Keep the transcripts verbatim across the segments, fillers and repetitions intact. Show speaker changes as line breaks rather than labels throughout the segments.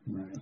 All right.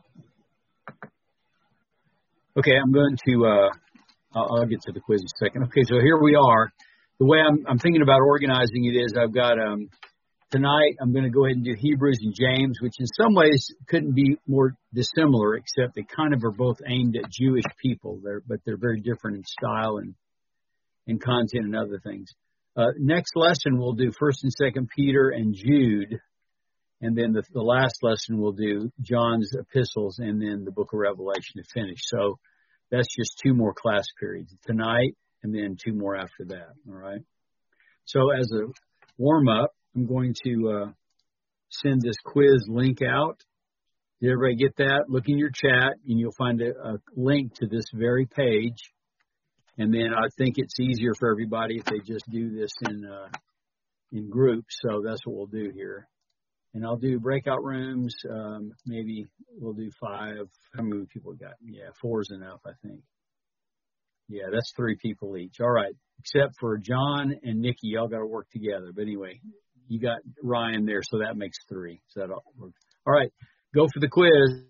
Okay, I'm going to, uh, I'll, I'll get to the quiz in a second. Okay, so here we are. The way I'm, I'm thinking about organizing it is I've got, um, tonight I'm going to go ahead and do Hebrews and James, which in some ways couldn't be more dissimilar, except they kind of are both aimed at Jewish people, they're, but they're very different in style and, and content and other things. Uh, next lesson we'll do First and Second Peter and Jude. And then the, the last lesson we'll do John's epistles and then the book of Revelation to finish. So that's just two more class periods tonight and then two more after that. All right. So as a warm up, I'm going to uh, send this quiz link out. Did everybody get that? Look in your chat and you'll find a, a link to this very page. And then I think it's easier for everybody if they just do this in uh, in groups. So that's what we'll do here. And I'll do breakout rooms. Um, maybe we'll do five. How many people got? Yeah, four is enough, I think. Yeah, that's three people each. All right. Except for John and Nikki, y'all got to work together. But anyway, you got Ryan there, so that makes three. So that all works. All right. Go for the quiz.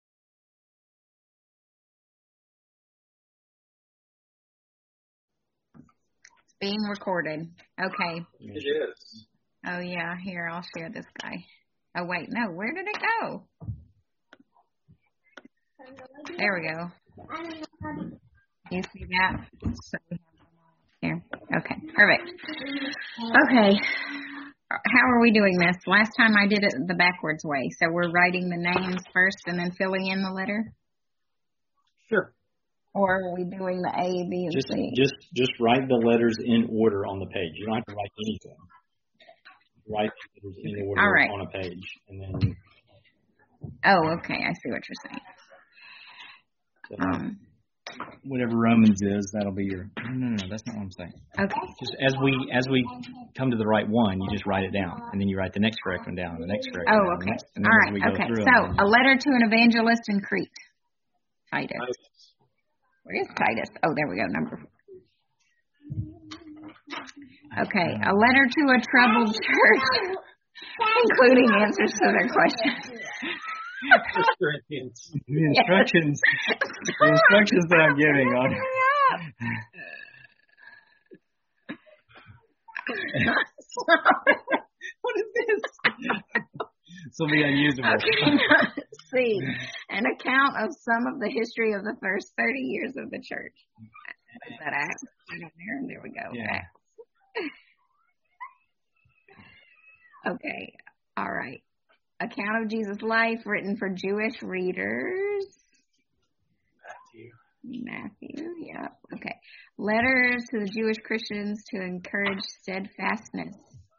It's being recorded. Okay.
It is.
Oh, yeah. Here, I'll share this guy. Oh, wait. No, where did it go? There we go. You see that? So here. Okay. Perfect. Okay. How are we doing this? Last time I did it the backwards way. So we're writing the names first and then filling in the letter?
Sure.
Or are we doing the A, B, and
just,
C?
Just, just write the letters in order on the page. You don't have to write anything. Write the letters in order
right.
on a page, and then.
Oh, okay. I see what you're saying.
So,
um,
whatever Romans is, that'll be your. No, no, no. That's not what I'm saying.
Okay.
Just as we as we come to the right one, you just write it down, and then you write the next correct one down, and the next correct
oh,
one down.
okay.
Next,
All right. Okay. So, them, a letter to an evangelist in Crete. Titus. Where is Titus? Oh, there we go. Number four. Okay. A letter to a troubled church, including answers to their questions.
The instructions, the instructions that I'm giving on. What is this? This will be unusable.
Okay. C. An account of some of the history of the first thirty years of the church. Is that Acts? There, there we go.
Yeah.
Acts. Okay. All right. Account of Jesus' life written for Jewish readers.
Matthew.
Matthew, yeah. Okay. Letters to the Jewish Christians to encourage steadfastness.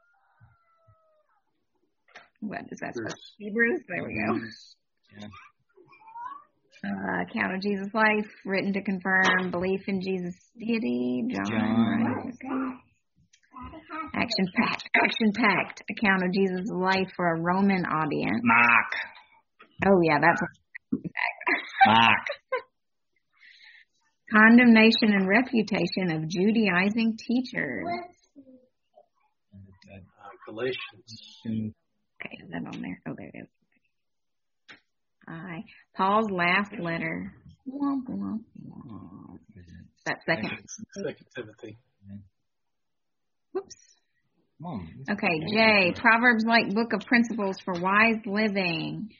What is that? Hebrews? There we go.
Yeah.
Uh, account of Jesus' life written to confirm belief in Jesus' deity. John.
John.
Right? Okay. Action packed. Action packed. Account of Jesus' life for a Roman audience.
Mark.
Oh yeah, that's
Mark.
Condemnation and refutation of Judaizing teachers.
Uh, Galatians.
Okay, is that on there? Oh, there it is. Hi. Paul's last letter. Womp, womp, womp. That second.
Second Timothy.
Whoops.
Mom.
Okay, J. Proverbs like book of principles for wise living.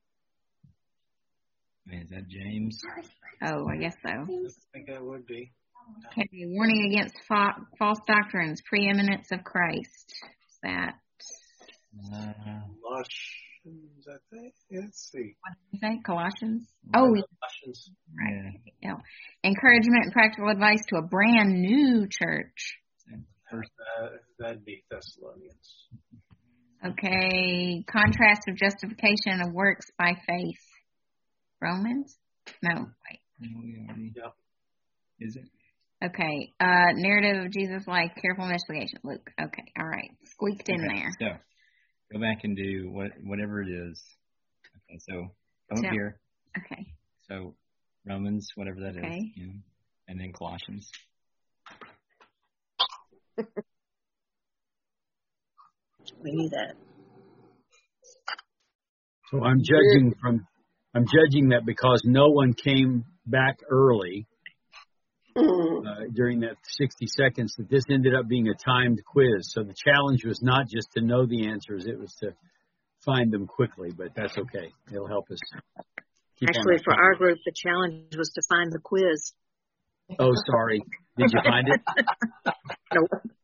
Is that James?
Oh, I guess so.
I think that would be.
Okay, warning against fa- false doctrines, preeminence of Christ. Is that?
Uh,
Colossians, I think. Let's see.
What did you say? Colossians? Oh,
Colossians.
Right. Yeah. Encouragement and practical advice to a brand new church.
First, uh, that'd be Thessalonians.
Okay. Contrast of justification of works by faith. Romans? No, wait.
Yep.
Is it?
Okay. Uh, narrative of Jesus' life, careful investigation. Luke. Okay. All right. Squeaked in
Okay,
there.
So, go back and do what whatever it is. Okay, so come
So,
up here.
Okay.
So Romans, whatever that
Okay.
is, you know, and then Colossians.
We knew that.
So I'm judging from I'm judging that because no one came back early uh, during that sixty seconds, that this ended up being a timed quiz. So the challenge was not just to know the answers, it was to find them quickly, but that's okay. It'll help us. Keep
Actually, for our group, the challenge was to find the quiz.
Oh, sorry. Did you find it?
No.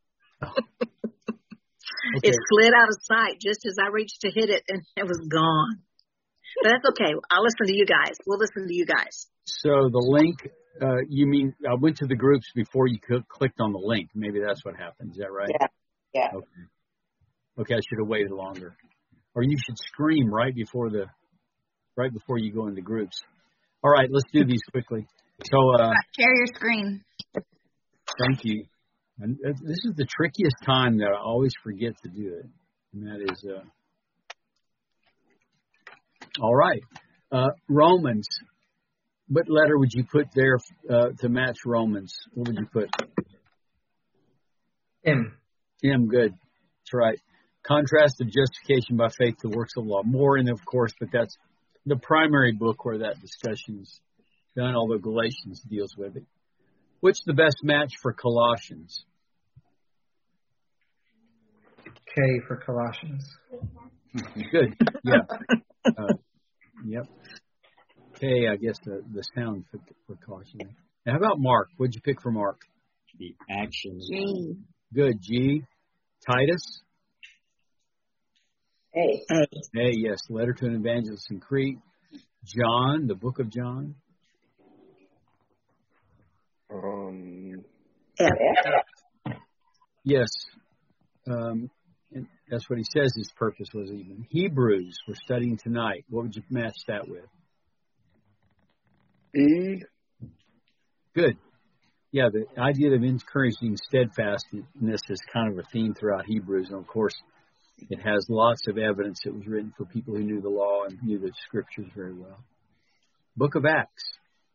Okay.
It slid out of sight just as I reached to hit it, and it was gone. But that's okay. I'll listen to you guys. We'll listen to you guys.
So the link, uh, you mean I went to the groups before you cl- clicked on the link. Maybe that's what happened. Is that right?
Yeah. Yeah.
Okay. Okay, I should have waited longer. Or you should scream right before the, right before you go into groups. All right, let's do these quickly. So, uh,
share your screen.
Thank you. And this is the trickiest time that I always forget to do it, and that is, uh, all right. Uh, Romans. What letter would you put there uh, to match Romans? What would you put?
M.
M, good. That's right. Contrast of justification by faith to works of law. More in, of course, but that's the primary book where that discussion is done, although Galatians deals with it. What's the best match for Colossians?
K for Colossians.
Good. Yeah. Uh, yep. K, I guess the, the sound for, for Colossians. Now, how about Mark? What'd you pick for Mark?
The action.
G.
Good. G. Titus?
Hey.
A, yes. Letter to an evangelist in Crete. John, the book of John.
Um,
F.
Yes. Um, and that's what he says his purpose was even. Hebrews, we're studying tonight. What would you match that with?
E.
Good. Yeah, the idea of encouraging steadfastness is kind of a theme throughout Hebrews. And, of course, it has lots of evidence. It was written for people who knew the law and knew the scriptures very well. Book of Acts.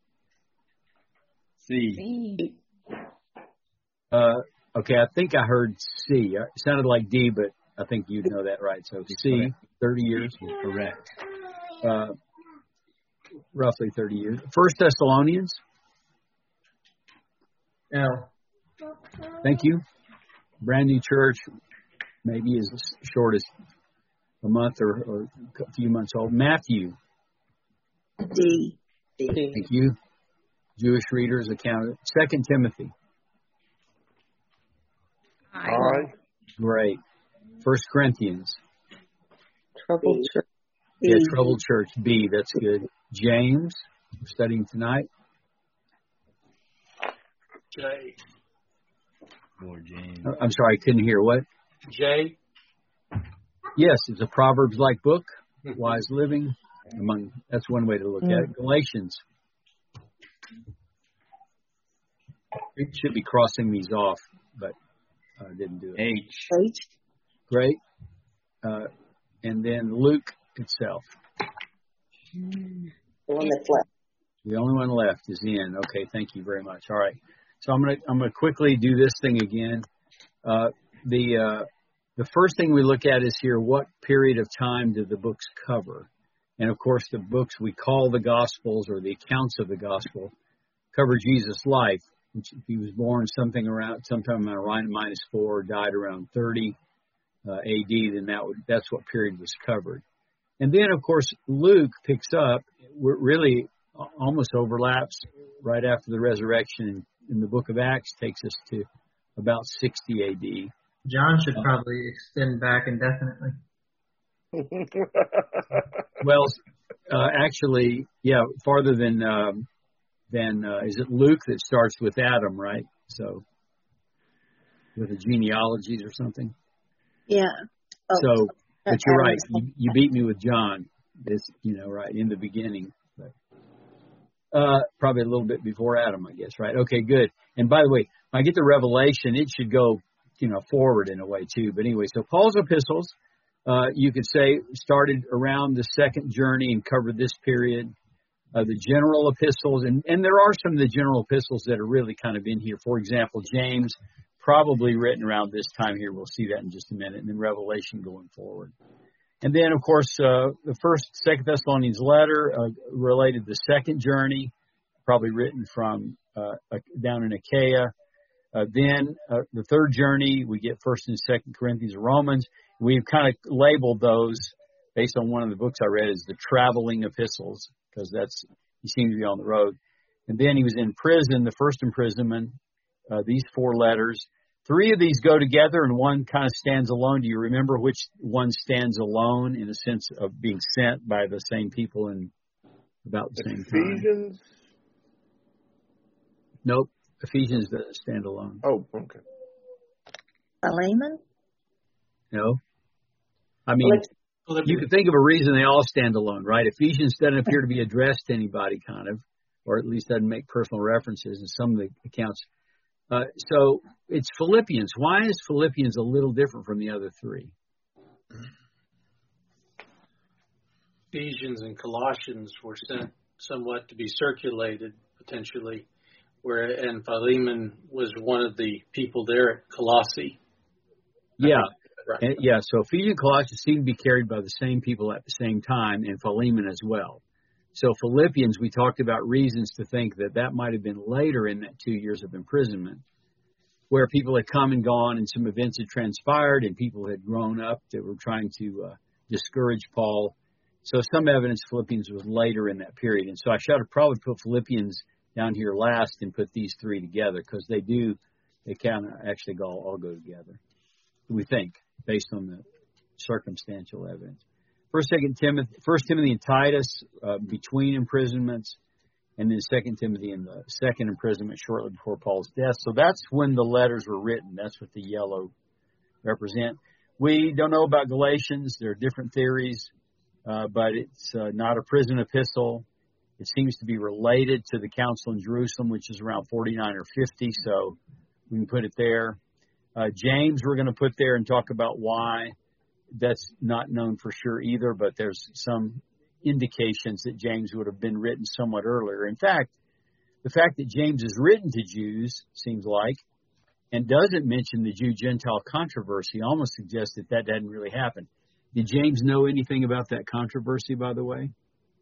C.
C.
Uh, okay, I think I heard C. It sounded like D, but I think you'd know that right. So C, thirty years.
Correct.
Uh, roughly thirty years. First Thessalonians.
L.
Thank you. Brand new church, maybe as short as a month or, or a few months old. Matthew.
D.
Thank you. Jewish readers accounted. Second Timothy.
I.
I.
Great. First Corinthians.
Troubled church.
Yeah, troubled church. B. That's good. James. We're studying tonight.
J.
Lord James.
Oh, I'm sorry, I couldn't hear. What?
J.
Yes, it's a Proverbs-like book. Wise living. Among that's one way to look at it. Galatians. We should be crossing these off, but I uh, didn't do it.
H.
H.
Great. Uh, and then Luke itself.
The one that's left.
The only one left is N. Okay, thank you very much. All right. So I'm gonna I'm gonna quickly do this thing again. Uh, the uh, the first thing we look at is here, what period of time do the books cover? And of course, the books we call the Gospels or the accounts of the Gospel cover Jesus' life, which if he was born something around sometime around minus four, died around thirty uh, A D, then that would that's what period was covered. And then of course Luke picks up, really almost overlaps right after the resurrection. In the book of Acts takes us to about sixty A D.
John should probably extend back indefinitely.
Well, uh, actually, yeah, farther than um, than uh, is it Luke that starts with Adam, right? So with the genealogies or something.
Yeah. Oh,
so, but you're
Adam.
right. You, you beat me with John. It's you know right in the beginning. But, uh, probably a little bit before Adam, I guess. Right? Okay, good. And by the way, when I get to Revelation, it should go you know forward in a way too. But anyway, so Paul's epistles. Uh, you could say started around the second journey and covered this period. Uh, the general epistles, and, and there are some of the general epistles that are really kind of in here. For example, James, probably written around this time here. We'll see that in just a minute. And then Revelation going forward. And then, of course, uh, the first, Second Thessalonians letter uh, related to the second journey, probably written from uh, down in Achaia. Uh, then uh, the third journey, we get First and Second Corinthians and Romans. We've kind of labeled those based on one of the books I read as the traveling epistles, because that's he seemed to be on the road. And then he was in prison, the first imprisonment. Uh, these four letters. Three of these go together and one kind of stands alone. Do you remember which one stands alone in a sense of being sent by the same people in about the same time?
Ephesians?
Nope. Ephesians doesn't stand alone.
Oh, okay.
Philemon?
No. I mean, you could think of a reason they all stand alone, right? Ephesians doesn't appear to be addressed to anybody, kind of, or at least doesn't make personal references in some of the accounts. Uh, so it's Philippians. Why is Philippians a little different from the other three?
Ephesians and Colossians were sent somewhat to be circulated, potentially, where and Philemon was one of the people there at Colossae.
Yeah.
Right.
And, yeah, so Ephesians and Colossians seem to be carried by the same people at the same time, and Philemon as well. So Philippians, we talked about reasons to think that that might have been later in that two years of imprisonment, where people had come and gone and some events had transpired and people had grown up that were trying to uh, discourage Paul. So some evidence Philippians was later in that period. And so I should have probably put Philippians down here last and put these three together, because they do, they kind of actually go, all go together, we think, based on the circumstantial evidence. First, Second Timothy, First Timothy and Titus uh, between imprisonments, and then Second Timothy in the second imprisonment shortly before Paul's death. So that's when the letters were written. That's what the yellow represent. We don't know about Galatians. There are different theories, uh, but it's uh, not a prison epistle. It seems to be related to the council in Jerusalem, which is around forty-nine or fifty. So we can put it there. Uh, James, we're going to put there and talk about why. That's not known for sure either, but there's some indications that James would have been written somewhat earlier. In fact, the fact that James is written to Jews, seems like, and doesn't mention the Jew-Gentile controversy almost suggests that that didn't really happen. Did James know anything about that controversy, by the way?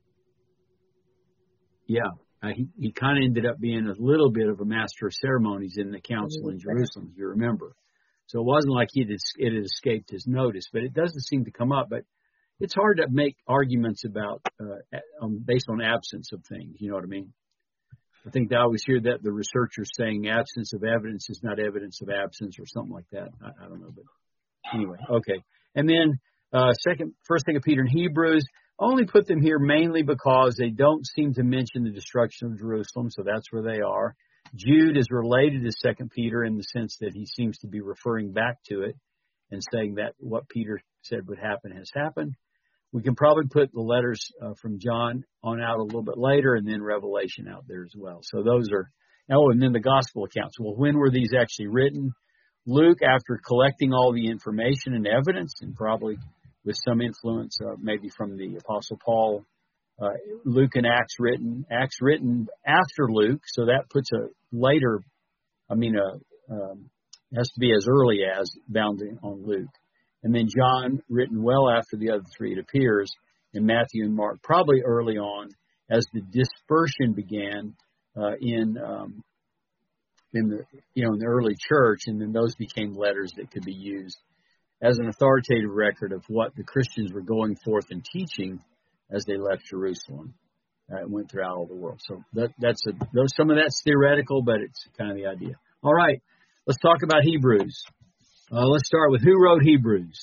Yeah, uh, he, he kind of ended up being a little bit of a master of ceremonies in the council in Jerusalem, if you remember. So it wasn't like it had escaped his notice, but it doesn't seem to come up. But it's hard to make arguments about uh, um, based on absence of things. You know what I mean? I think I always hear that the researchers saying absence of evidence is not evidence of absence or something like that. I, I don't know, but anyway, okay. And then uh, second, First Second Peter and Hebrews. Only put them here mainly because they don't seem to mention the destruction of Jerusalem, so that's where they are. Jude is related to Second Peter in the sense that he seems to be referring back to it and saying that what Peter said would happen has happened. We can probably put the letters uh, from John on out a little bit later, and then Revelation out there as well. So those are, oh, and then the gospel accounts. Well, when were these actually written? Luke, after collecting all the information and evidence, and probably with some influence uh, maybe from the Apostle Paul, Uh, Luke and Acts written, Acts written after Luke, so that puts a later, I mean, a, um, has to be as early as bound on Luke. And then John written well after the other three, it appears, and Matthew and Mark probably early on as the dispersion began uh, in um, in the you know in the early church, and then those became letters that could be used as an authoritative record of what the Christians were going forth and teaching as they left Jerusalem uh, and went throughout all the world. So that, that's a, those, some of that's theoretical, but it's kind of the idea. All right, let's talk about Hebrews. Uh, let's start with who wrote Hebrews.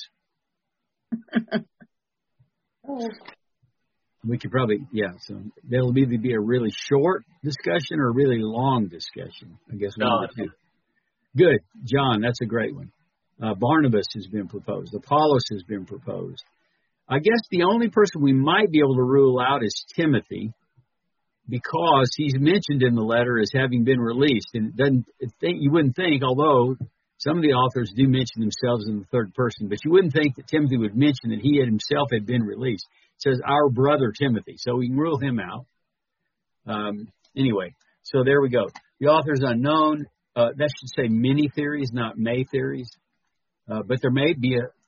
Oh.
We could probably, yeah, so there'll either be a really short discussion or a really long discussion. I guess one of the two. Good. John, that's a great one. Uh, Barnabas has been proposed. Apollos has been proposed. I guess the only person we might be able to rule out is Timothy, because he's mentioned in the letter as having been released. And it doesn't think, you wouldn't think, although some of the authors do mention themselves in the third person, but you wouldn't think that Timothy would mention that he had himself had been released. It says our brother Timothy, so we can rule him out. Um, anyway, so there we go. The author is unknown. Uh, that should say many theories, not may theories. Uh, but there may be a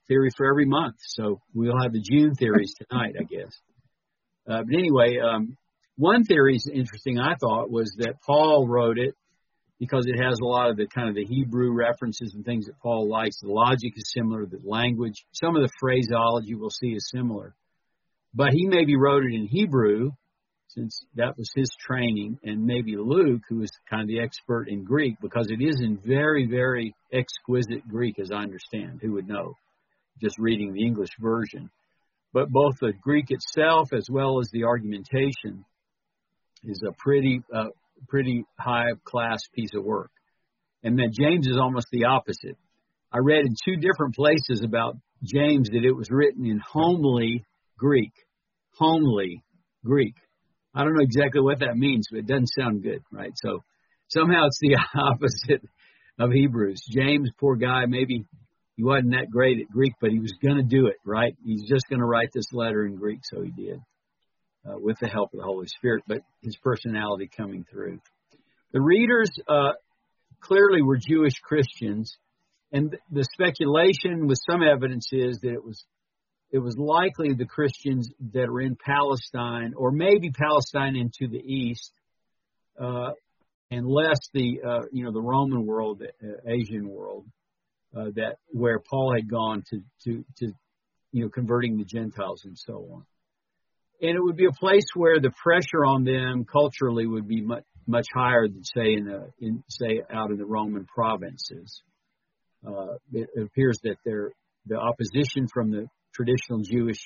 theory for every month. So we'll have the June theories tonight, I guess. Uh, but anyway, um, one theory is interesting, I thought, was that Paul wrote it because it has a lot of the kind of the Hebrew references and things that Paul likes. The logic is similar, the language, some of the phraseology we'll see is similar. But he maybe wrote it in Hebrew, since that was his training, and maybe Luke, who is kind of the expert in Greek, because it is in very, very exquisite Greek, as I understand. Who would know, just reading the English version. But both the Greek itself as well as the argumentation is a pretty, uh, pretty high-class piece of work. And then James is almost the opposite. I read in two different places about James that it was written in homely Greek. Homely Greek. I don't know exactly what that means, but it doesn't sound good, right? So somehow it's the opposite of Hebrews. James, poor guy, maybe he wasn't that great at Greek, but he was going to do it, right? He's just going to write this letter in Greek, so he did, uh, with the help of the Holy Spirit, but his personality coming through. The readers uh, clearly were Jewish Christians, and the speculation with some evidence is that it was It was likely the Christians that were in Palestine, or maybe Palestine into the east, uh, and less the uh, you know the Roman world, the uh, Asian world, uh, that where Paul had gone to to to you know converting the Gentiles and so on. And it would be a place where the pressure on them culturally would be much much higher than say in a, in say out in the Roman provinces. Uh, it, it appears that there the opposition from the traditional Jewish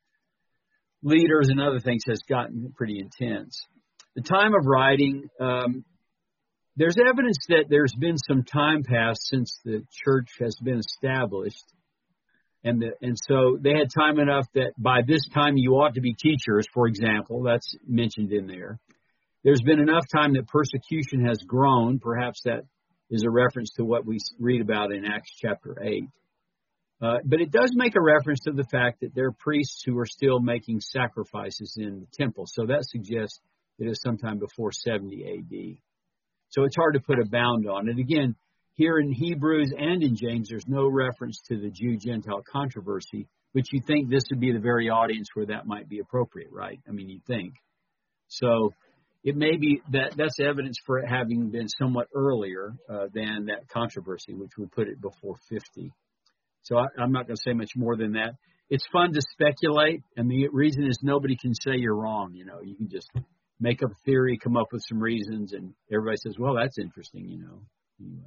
leaders and other things has gotten pretty intense. The time of writing, um, there's evidence that there's been some time passed since the church has been established. And the, and so they had time enough that by this time you ought to be teachers, for example. That's mentioned in there. There's been enough time that persecution has grown. Perhaps that is a reference to what we read about in Acts chapter eight. Uh, but it does make a reference to the fact that there are priests who are still making sacrifices in the temple. So that suggests it is sometime before seventy A D. So it's hard to put a bound on it. Again, here in Hebrews and in James, there's no reference to the Jew-Gentile controversy, but you think this would be the very audience where that might be appropriate, right? I mean, you think. So it may be that that's evidence for it having been somewhat earlier uh, than that controversy, which would put it before fifty. So I, I'm not going to say much more than that. It's fun to speculate, and the reason is nobody can say you're wrong. You know, you can just make up a theory, come up with some reasons, and everybody says, well, that's interesting, you know. Anyway.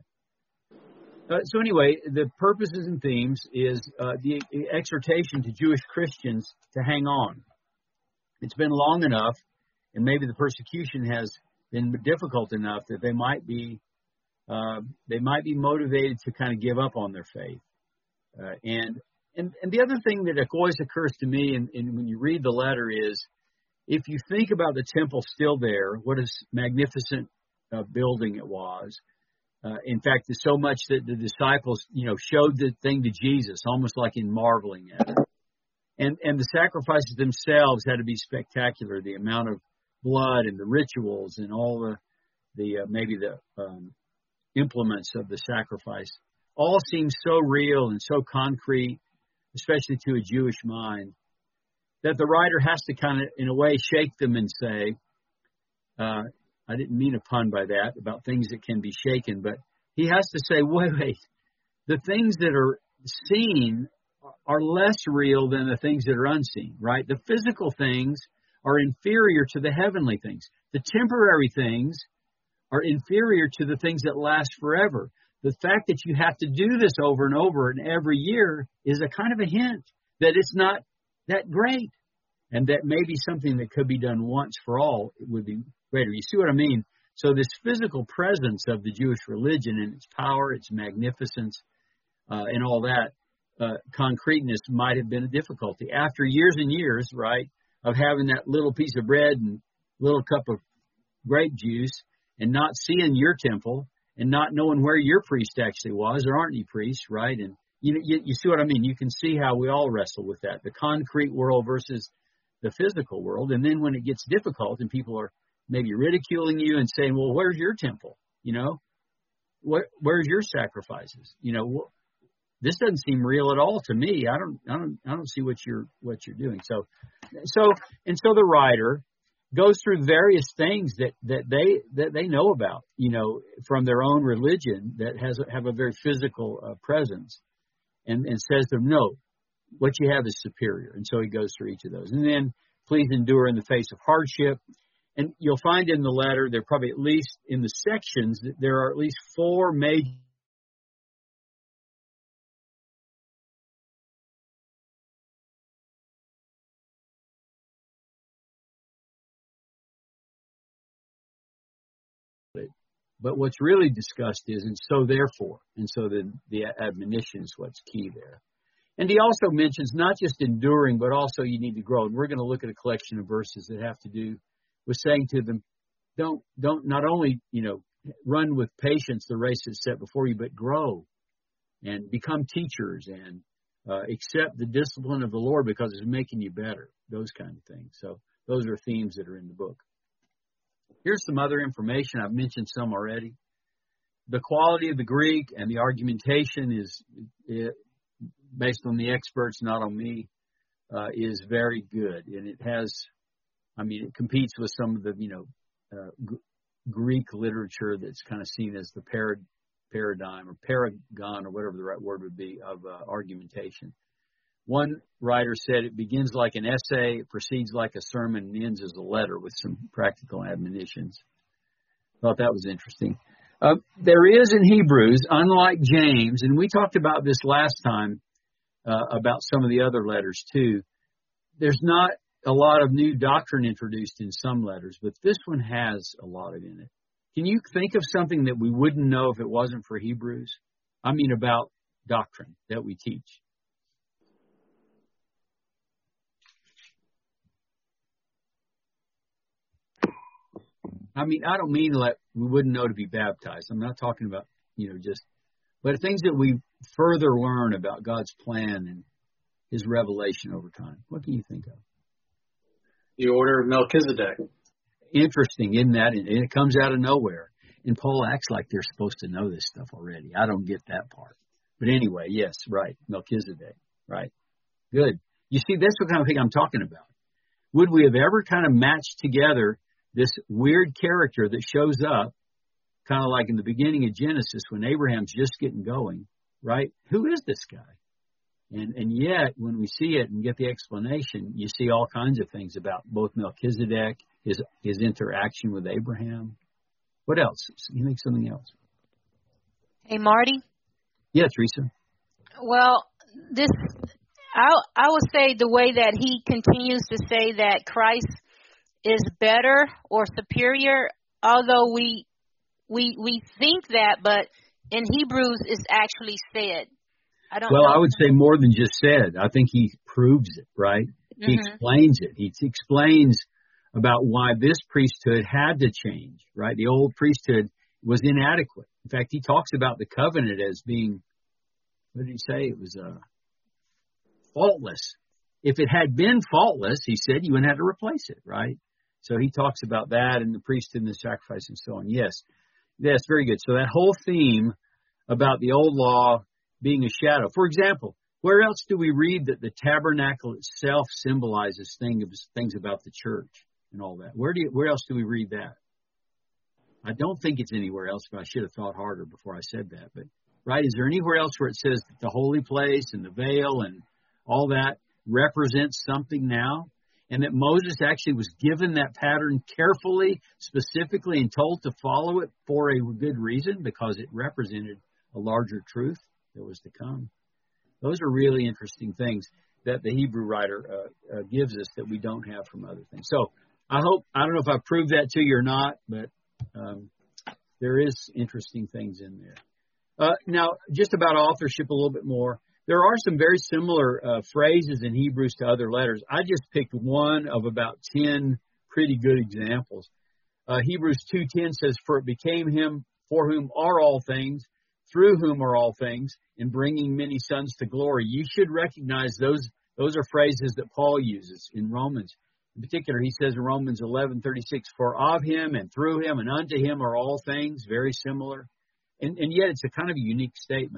Uh, so anyway, the purposes and themes is uh, the exhortation to Jewish Christians to hang on. It's been long enough, and maybe the persecution has been difficult enough that they might be uh, they might be motivated to kind of give up on their faith. Uh, and, and and the other thing that always occurs to me in, in when you read the letter is, if you think about the temple still there, what a magnificent uh, building it was. Uh, in fact, it's so much that the disciples, you know, showed the thing to Jesus, almost like in marveling at it. And and the sacrifices themselves had to be spectacular. The amount of blood and the rituals and all the the uh, maybe the um, implements of the sacrifice all seem so real and so concrete, especially to a Jewish mind, that the writer has to kind of, in a way, shake them and say, uh, I didn't mean a pun by that, about things that can be shaken, but he has to say, wait, wait, the things that are seen are less real than the things that are unseen, right? The physical things are inferior to the heavenly things. The temporary things are inferior to the things that last forever. The fact that you have to do this over and over and every year is a kind of a hint that it's not that great, and that maybe something that could be done once for all would be greater. You see what I mean? So this physical presence of the Jewish religion and its power, its magnificence, uh, and all that, uh, concreteness might have been a difficulty. After years and years, right, of having that little piece of bread and little cup of grape juice and not seeing your temple, and not knowing where your priest actually was. There aren't any priests, right? And you, you you see what I mean? You can see how we all wrestle with that, the concrete world versus the physical world. And then when it gets difficult and people are maybe ridiculing you and saying, well, where's your temple? You know, what, where's your sacrifices? You know, this doesn't seem real at all to me. I don't, I don't, I don't see what you're, what you're doing. So, so, and so the writer goes through various things that, that they, that they know about, you know, from their own religion that has, have a very physical uh, presence, and, and says to them, no, what you have is superior. And so he goes through each of those. And then please endure in the face of hardship. And you'll find in the letter, there probably at least in the sections, that there are at least four major But what's really discussed is, and so therefore, and so the, the admonition is what's key there. And he also mentions not just enduring, but also you need to grow. And we're going to look at a collection of verses that have to do with saying to them, don't, don't not only, you know, run with patience the race that's set before you, but grow and become teachers and uh, accept the discipline of the Lord because it's making you better, those kind of things. So those are themes that are in the book. Here's some other information. I've mentioned some already. The quality of the Greek and the argumentation is, it, based on the experts, not on me, uh, is very good. And it has, I mean, it competes with some of the, you know, uh, g- Greek literature that's kind of seen as the parad- paradigm or paragon or whatever the right word would be of uh, argumentation. One writer said it begins like an essay, it proceeds like a sermon, and ends as a letter with some practical admonitions. Thought that was interesting. Uh, there is in Hebrews, unlike James, and we talked about this last time uh, about some of the other letters too, there's not a lot of new doctrine introduced in some letters, but this one has a lot of in it. Can you think of something that we wouldn't know if it wasn't for Hebrews? I mean about doctrine that we teach. I mean, I don't mean like we wouldn't know to be baptized. I'm not talking about, you know, just, but things that we further learn about God's plan and his revelation over time. What can you think of?
The order of Melchizedek.
Interesting, isn't that? And it comes out of nowhere. And Paul acts like they're supposed to know this stuff already. I don't get that part. But anyway, yes, right. Melchizedek, right. Good. You see, that's what kind of thing I'm talking about. Would we have ever kind of matched together this weird character that shows up, kind of like in the beginning of Genesis when Abraham's just getting going, right? Who is this guy? And and yet, when we see it and get the explanation, you see all kinds of things about both Melchizedek, his his interaction with Abraham. What else? You think something else?
Hey, Marty?
Yeah, Teresa.
Well, this, I I would say the way that he continues to say that Christ is better or superior, although we we we think that, but in Hebrews it's actually said. I don't
well,
know.
I would say more than just said. I think he proves it, right?
Mm-hmm.
He explains it. He explains about why this priesthood had to change, right? The old priesthood was inadequate. In fact, he talks about the covenant as being, what did he say? It was uh, faultless. If it had been faultless, he said, you wouldn't have to replace it, right? So he talks about that and the priesthood and the sacrifice and so on. Yes, yes, very good. So that whole theme about the old law being a shadow. For example, where else do we read that the tabernacle itself symbolizes things, things about the church and all that? Where do you, where else do we read that? I don't think it's anywhere else, but I should have thought harder before I said that. But right, is there anywhere else where it says that the holy place and the veil and all that represents something now? And that Moses actually was given that pattern carefully, specifically, and told to follow it for a good reason, because it represented a larger truth that was to come. Those are really interesting things that the Hebrew writer uh, uh, gives us that we don't have from other things. So I hope, I don't know if I proved that to you or not, but um, there is interesting things in there. Uh, now, just about authorship a little bit more. There are some very similar uh, phrases in Hebrews to other letters. I just picked one of about ten pretty good examples. Uh, Hebrews two ten says, for it became him for whom are all things, through whom are all things, in bringing many sons to glory. You should recognize those those are phrases that Paul uses in Romans. In particular, he says in Romans eleven thirty-six, for of him and through him and unto him are all things, very similar. And, and yet it's a kind of a unique statement.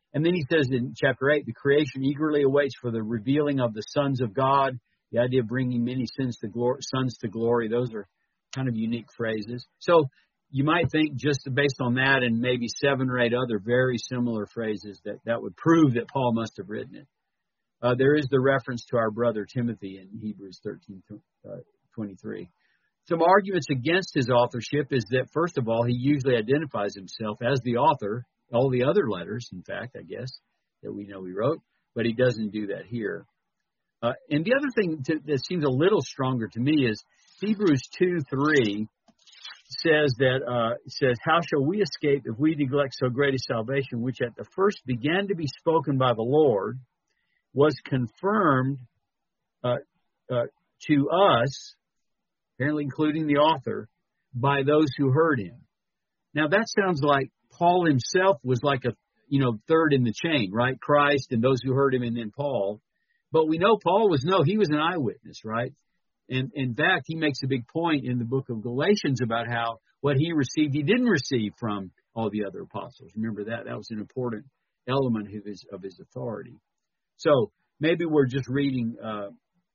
And then he says in chapter eight, the creation eagerly awaits for the revealing of the sons of God. The idea of bringing many sins to glory, sons to glory. Those are kind of unique phrases. So you might think just based on that and maybe seven or eight other very similar phrases that, that would prove that Paul must have written it. Uh, there is the reference to our brother Timothy in Hebrews thirteen twenty-three. Some arguments against his authorship is that, first of all, he usually identifies himself as the author, all the other letters, in fact, I guess, that we know he wrote, but he doesn't do that here. Uh, and the other thing to, that seems a little stronger to me is Hebrews two three says that, uh, says, how shall we escape if we neglect so great a salvation, which at the first began to be spoken by the Lord, was confirmed uh, uh, to us, apparently including the author, by those who heard him. Now that sounds like Paul himself was like a, you know, third in the chain, right? Christ and those who heard him and then Paul. But we know Paul was, no, he was an eyewitness, right? And in fact, he makes a big point in the book of Galatians about how what he received, he didn't receive from all the other apostles. Remember that? That was an important element of his, of his authority. So maybe we're just reading uh,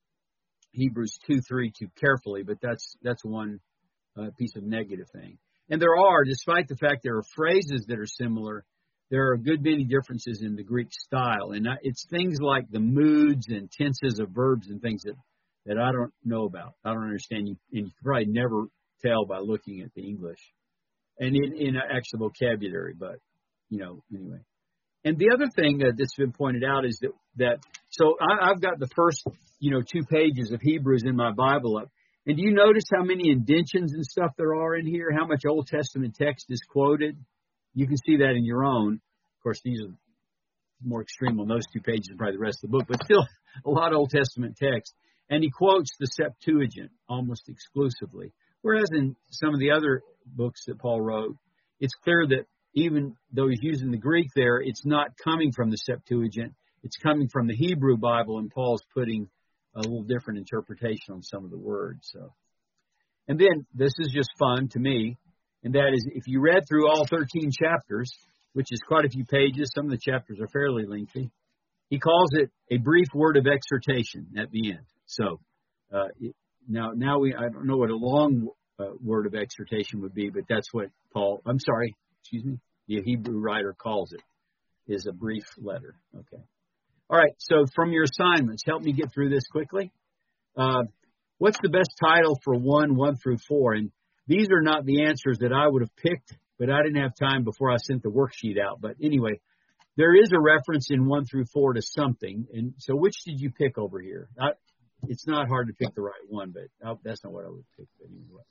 Hebrews two three too carefully, but that's that's one uh, piece of negative thing. And there are, despite the fact there are phrases that are similar, there are a good many differences in the Greek style. And it's things like the moods and tenses of verbs and things that, that I don't know about. I don't understand. You, and you can probably never tell by looking at the English and in, in actual vocabulary, but, you know, anyway. And the other thing uh, that's been pointed out is that, that so I, I've got the first, you know, two pages of Hebrews in my Bible up. And do you notice how many indentions and stuff there are in here? How much Old Testament text is quoted? You can see that in your own. Of course, these are more extreme on those two pages than probably the rest of the book, but still a lot of Old Testament text. And he quotes the Septuagint almost exclusively. Whereas in some of the other books that Paul wrote, it's clear that even though he's using the Greek there, it's not coming from the Septuagint. It's coming from the Hebrew Bible, and Paul's putting a little different interpretation on some of the words. So, and then this is just fun to me, and that is if you read through all thirteen chapters, which is quite a few pages, some of the chapters are fairly lengthy, he calls it a brief word of exhortation at the end. So uh, now, now we I don't know what a long uh, word of exhortation would be, but that's what Paul, I'm sorry, excuse me, the Hebrew writer calls it, is a brief letter. Okay. All right, so from your assignments, help me get through this quickly. Uh, what's the best title for one, one through four? And these are not the answers that I would have picked, but I didn't have time before I sent the worksheet out. But anyway, there is a reference in one through four to something. And so which did you pick over here? I, it's not hard to pick the right one, but I, that's not what I would pick. But anyway.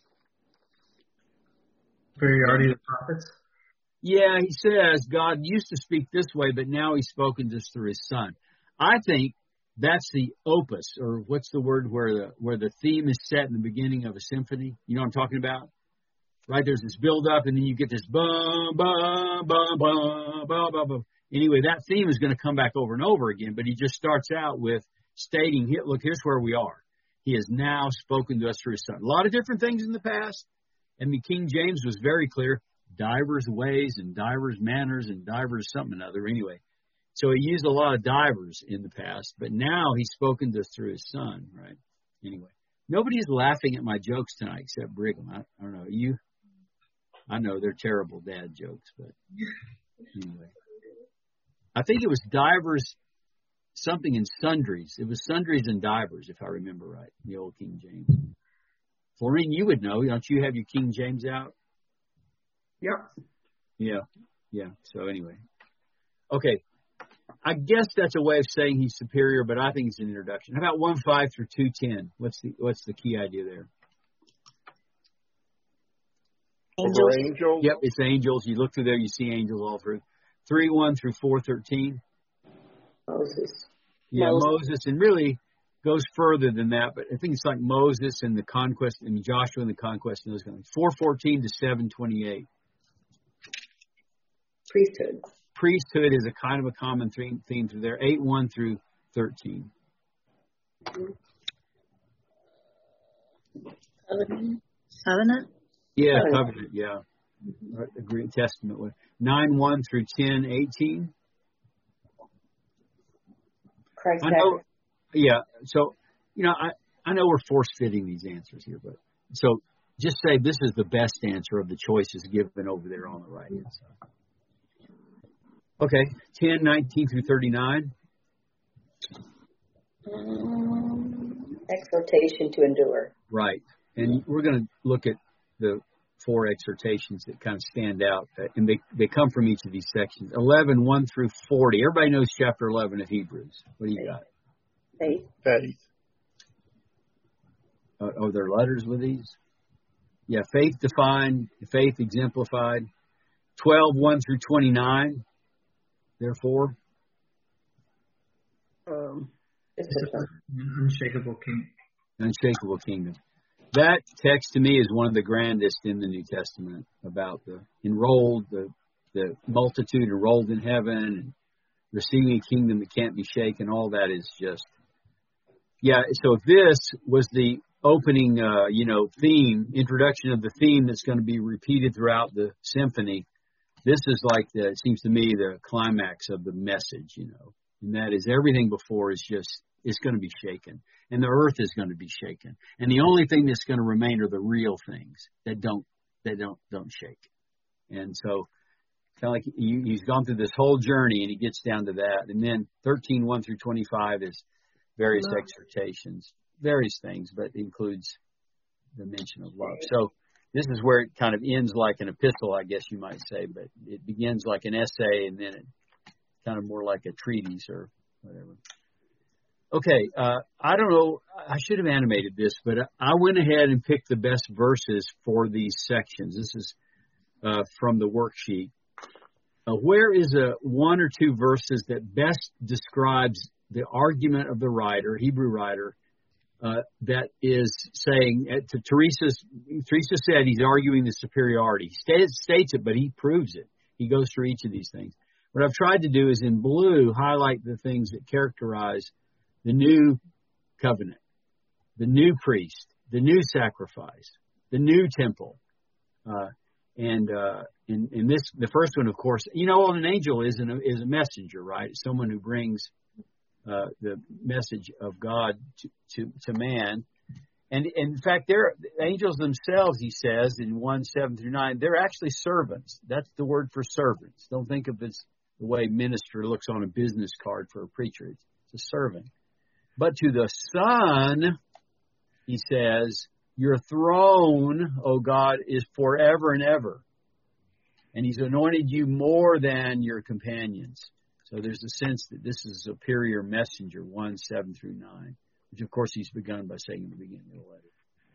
Superiority of the prophets?
Yeah, he says God used to speak this way, but now he's spoken just through his son. I think that's the opus, or what's the word where the where the theme is set in the beginning of a symphony? You know what I'm talking about? Right? There's this build up, and then you get this bum, bum, bum, bum, bum, bum, bum. Anyway, that theme is going to come back over and over again, but he just starts out with stating, look, here's where we are. He has now spoken to us through his son. A lot of different things in the past, and the King James was very clear. Divers ways and divers manners and divers something or other. Anyway, so he used a lot of divers in the past, but now he's spoken to us through his son, right? Anyway, nobody's laughing at my jokes tonight except Brigham. I, I don't know. You? I know they're terrible dad jokes, but anyway. I think it was divers, something in sundries. It was sundries and divers, if I remember right, the old King James. Florine, you would know. Don't you have your King James out?
Yep.
Yeah, yeah. So anyway, okay. I guess that's a way of saying he's superior, but I think it's an introduction. How about one five through two ten? What's the what's the key idea there?
Angels.
Angels.
Yep, it's angels. You look through there, you see angels all through. Three one through four thirteen.
Moses.
Yeah,
Moses.
Moses, and really goes further than that. But I think it's like Moses and the conquest, and Joshua and the conquest, and those kind of things. Four fourteen to seven twenty eight.
Priesthood.
Priesthood is a kind of a common theme, theme through there. eight one through thirteen.
Covenant. Covenant?
Yeah,
Covenant.
covenant, yeah. The Greek Testament. nine one through ten eighteen.
Christ
I know, yeah. So, you know, I, I know we're force fitting these answers here, but so just say this is the best answer of the choices given over there on the right hand side. Okay, ten, nineteen through thirty-nine.
Um, exhortation to endure.
Right. And we're going to look at the four exhortations that kind of stand out, and they, they come from each of these sections. eleven, one through forty. Everybody knows chapter eleven of Hebrews. What do you got?
Faith.
Faith.
Uh, oh, there are letters with these? Yeah, faith defined, faith exemplified. twelve, one through twenty-nine. Therefore.
Um, unshakable kingdom.
Unshakable kingdom. That text to me is one of the grandest in the New Testament about the enrolled, the the multitude enrolled in heaven, and receiving a kingdom that can't be shaken. All that is just, yeah. So if this was the opening, uh, you know, theme, introduction of the theme that's going to be repeated throughout the symphony, this is like the, it seems to me, the climax of the message, you know, and that is everything before is just, it's going to be shaken, and the earth is going to be shaken, and the only thing that's going to remain are the real things that don't, that don't, don't shake. And so, kind of like he, he's gone through this whole journey, and he gets down to that, and then thirteen, one through twenty-five is various love. Exhortations, various things, but includes the mention of love. So this is where it kind of ends like an epistle, I guess you might say, but it begins like an essay, and then it kind of more like a treatise or whatever. Okay, uh, I don't know, I should have animated this, but I went ahead and picked the best verses for these sections. This is uh, from the worksheet. Uh, where is a one or two verses that best describes the argument of the writer, Hebrew writer, uh, that is saying, uh, to Teresa's, Teresa said he's arguing the superiority. He states, states it, but he proves it. He goes through each of these things. What I've tried to do is in blue highlight the things that characterize the new covenant, the new priest, the new sacrifice, the new temple. Uh, and, uh, in, in this, the first one, of course, you know, an angel is, an, is a messenger, right? It's someone who brings uh, the message of God to, to, to man. And, and in fact, they're the angels themselves, he says in one, seven through nine, they're actually servants. That's the word for servants. Don't think of it as the way minister looks on a business card for a preacher. It's, it's a servant. But to the Son, he says, your throne, O God, is forever and ever. And he's anointed you more than your companions. So there's a sense that this is a superior messenger, one, seven through nine, which of course he's begun by saying in the beginning of the letter.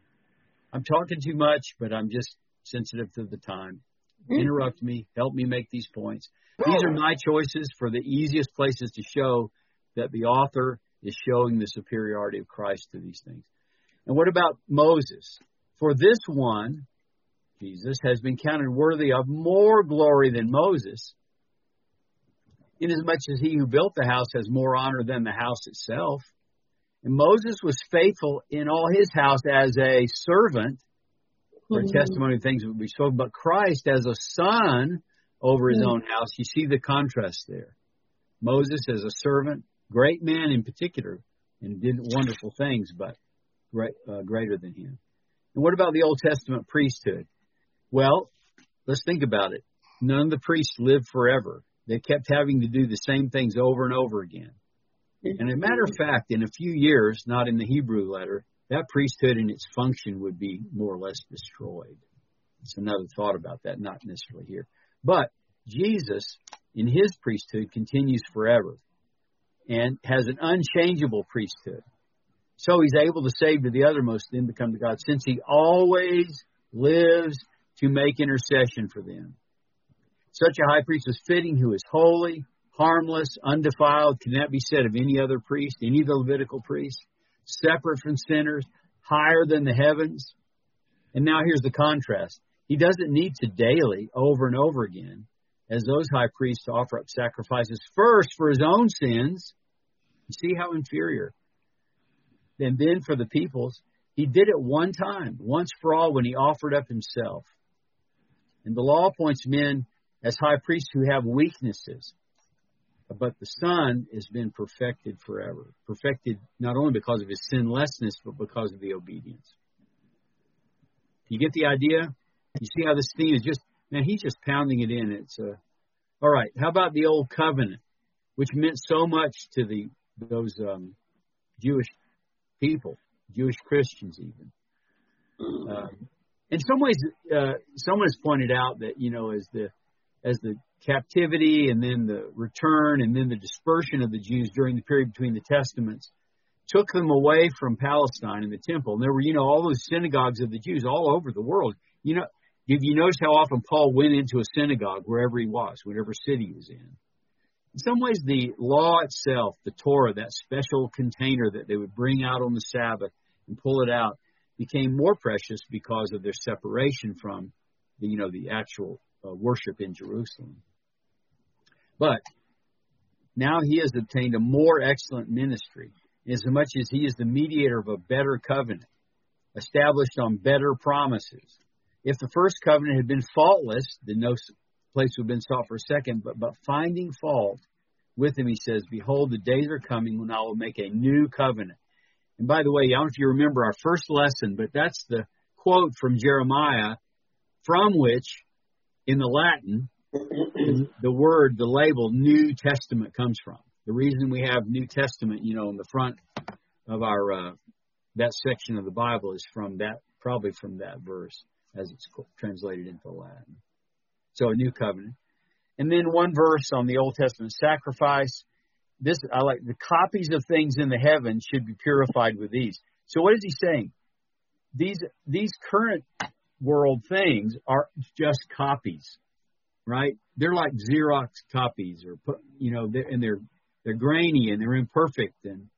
I'm talking too much, but I'm just sensitive to the time. Interrupt me, help me make these points. These are my choices for the easiest places to show that the author is showing the superiority of Christ to these things. And what about Moses? For this one, Jesus has been counted worthy of more glory than Moses, inasmuch as he who built the house has more honor than the house itself. And Moses was faithful in all his house as a servant, for mm-hmm. testimony of things that would be spoken, but Christ as a son over his mm-hmm. own house. You see the contrast there. Moses as a servant, great man in particular, and did wonderful things, but great, uh, greater than him. And what about the Old Testament priesthood? Well, let's think about it. None of the priests lived forever. They kept having to do the same things over and over again. And as a matter of fact, in a few years, not in the Hebrew letter, that priesthood and its function would be more or less destroyed. It's another thought about that, not necessarily here. But Jesus, in his priesthood, continues forever and has an unchangeable priesthood. So he's able to save to the uttermost, then become to God, since he always lives to make intercession for them. Such a high priest was fitting, who is holy, harmless, undefiled. Can that be said of any other priest, any of the Levitical priests? Separate from sinners, higher than the heavens. And now here's the contrast. He doesn't need to daily, over and over again, as those high priests, to offer up sacrifices first for his own sins. You see how inferior. And then for the people's, he did it one time, once for all, when he offered up himself. And the law appoints men as high priests who have weaknesses. But the Son has been perfected forever. Perfected not only because of his sinlessness, but because of the obedience. You get the idea? You see how this theme is just, man, he's just pounding it in. It's uh, all right. How about the Old Covenant, which meant so much to the those um, Jewish people, Jewish Christians even. Uh, in some ways, uh, someone has pointed out that, you know, as the as the captivity and then the return and then the dispersion of the Jews during the period between the Testaments took them away from Palestine and the temple. And there were, you know, all those synagogues of the Jews all over the world. You know, if you notice how often Paul went into a synagogue wherever he was, whatever city he was in. In some ways, the law itself, the Torah, that special container that they would bring out on the Sabbath and pull it out, became more precious because of their separation from the, you know, the actual uh, worship in Jerusalem. But now he has obtained a more excellent ministry, inasmuch as he is the mediator of a better covenant, established on better promises. If the first covenant had been faultless, then no place would have been sought for a second, but, but finding fault with him, he says, behold, the days are coming when I will make a new covenant. And by the way, I don't know if you remember our first lesson, but that's the quote from Jeremiah, from which, in the Latin, the word, the label, New Testament comes from. The reason we have New Testament, you know, in the front of our, uh, that section of the Bible is from that, probably from that verse, as it's translated into Latin. So a new covenant. And then one verse on the Old Testament sacrifice. This, I like, the copies of things in the heavens should be purified with these. So what is he saying? These, these current world things are just copies, right? They're like Xerox copies, or put, you know, they're, and they're, they're grainy and they're imperfect, and,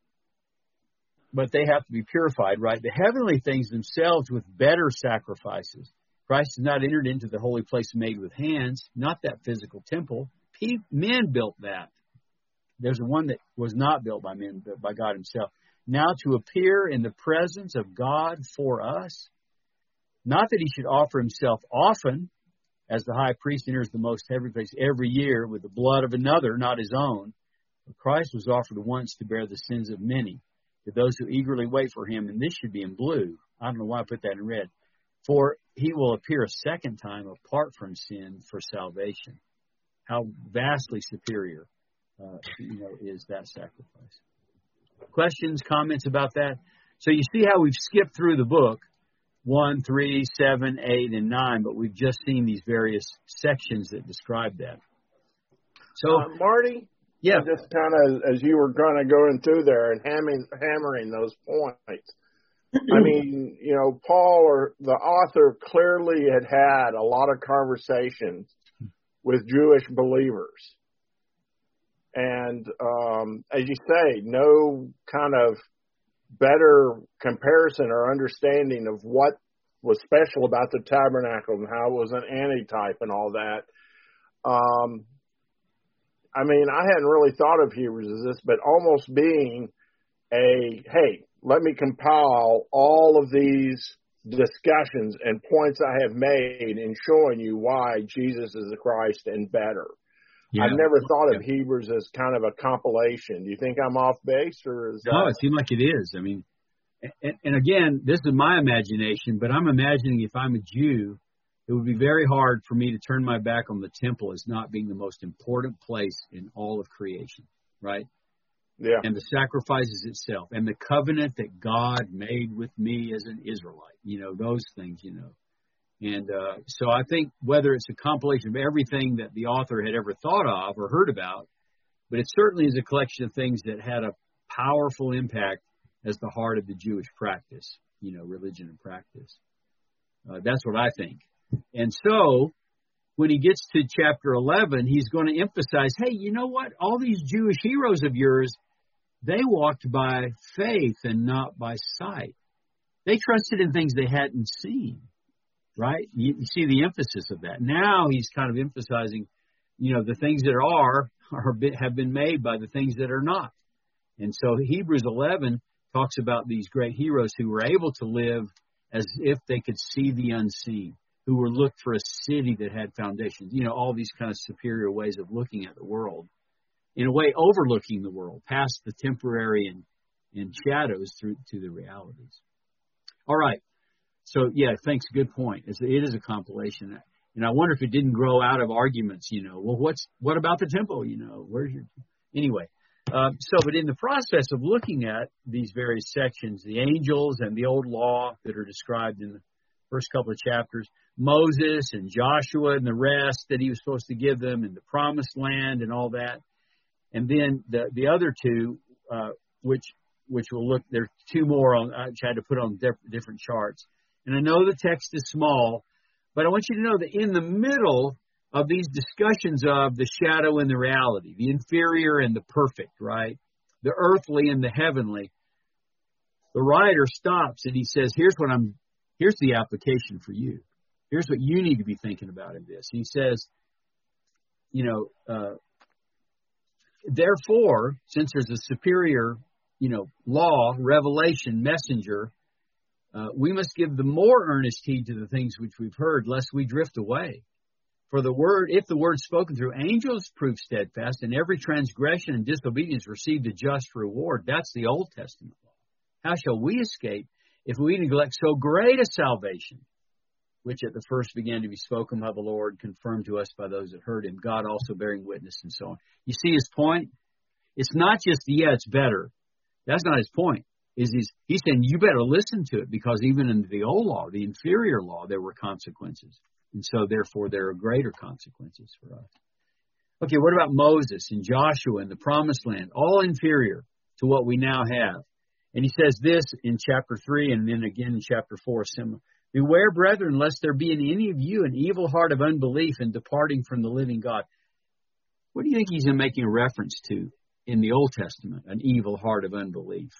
but they have to be purified, right? The heavenly things themselves with better sacrifices. Christ has not entered into the holy place made with hands, not that physical temple. Men built that. There's one that was not built by men, but by God himself. Now to appear in the presence of God for us, not that he should offer himself often, as the high priest enters the most heavenly place every year with the blood of another, not his own. But Christ was offered once to bear the sins of many, to those who eagerly wait for him. And this should be in blue. I don't know why I put that in red. For he will appear a second time apart from sin for salvation. How vastly superior, uh, you know, is that sacrifice. Questions, comments about that? So you see how we've skipped through the book, one, three, seven, eight, and nine, but we've just seen these various sections that describe that. So,
uh, Marty,
yeah,
just kind of as you were kind of going through there and hammering, hammering those points. I mean, you know, Paul, or the author, clearly had had a lot of conversations with Jewish believers. And um, as you say, no kind of better comparison or understanding of what was special about the tabernacle and how it was an antitype and all that. Um, I mean, I hadn't really thought of Hebrews as this, but almost being a, hey, let me compile all of these discussions and points I have made in showing you why Jesus is the Christ and better. Yeah. I've never thought of Hebrews as kind of a compilation. Do you think I'm off base, or is
no?
That...
It seems like it is. I mean, and, and again, this is my imagination, but I'm imagining if I'm a Jew, it would be very hard for me to turn my back on the temple as not being the most important place in all of creation, right?
Yeah.
And the sacrifices itself, and the covenant that God made with me as an Israelite, you know, those things, you know. And uh, so I think whether it's a compilation of everything that the author had ever thought of or heard about, but it certainly is a collection of things that had a powerful impact as the heart of the Jewish practice, you know, religion and practice. Uh, that's what I think. And so when he gets to chapter eleven, he's going to emphasize, hey, you know what? All these Jewish heroes of yours, they walked by faith and not by sight. They trusted in things they hadn't seen. Right? You, you see the emphasis of that. Now he's kind of emphasizing, you know, the things that are, are have been made by the things that are not. And so Hebrews eleven talks about these great heroes who were able to live as if they could see the unseen, who were looked for a city that had foundations, you know, all these kind of superior ways of looking at the world. in a way, overlooking the world, past the temporary and, and shadows through to the realities. All right. So, yeah, thanks. Good point. It's, it is a compilation. And I wonder if it didn't grow out of arguments, you know. Well, what's what about the temple, you know? Where's your – anyway. Uh, so, but in the process of looking at these various sections, the angels and the old law that are described in the first couple of chapters, Moses and Joshua and the rest that he was supposed to give them, and the promised land and all that. And then the the other two, uh, which which will look, there are two more on, I tried to put on diff- different charts. And I know the text is small, but I want you to know that in the middle of these discussions of the shadow and the reality, the inferior and the perfect, right? The earthly and the heavenly, the writer stops and he says, here's what I'm, here's the application for you. Here's what you need to be thinking about in this. He says, you know, uh, therefore, since there's a superior, you know, law, revelation, messenger, uh, we must give the more earnest heed to the things which we've heard, lest we drift away. For the word, if the word spoken through angels proved steadfast, and every transgression and disobedience received a just reward, that's the Old Testament law. How shall we escape if we neglect so great a salvation, which at the first began to be spoken by the Lord, confirmed to us by those that heard him, God also bearing witness, and so on. You see his point? It's not just, yeah, it's better. That's not his point. Is he's, he's saying you better listen to it, because even in the old law, the inferior law, there were consequences. And so, therefore, there are greater consequences for us. Okay, what about Moses and Joshua and the Promised Land? All inferior to what we now have. And he says this in chapter three, and then again in chapter four, similar. Beware, brethren, lest there be in any of you an evil heart of unbelief in departing from the living God. What do you think he's making a reference to in the Old Testament, an evil heart of unbelief?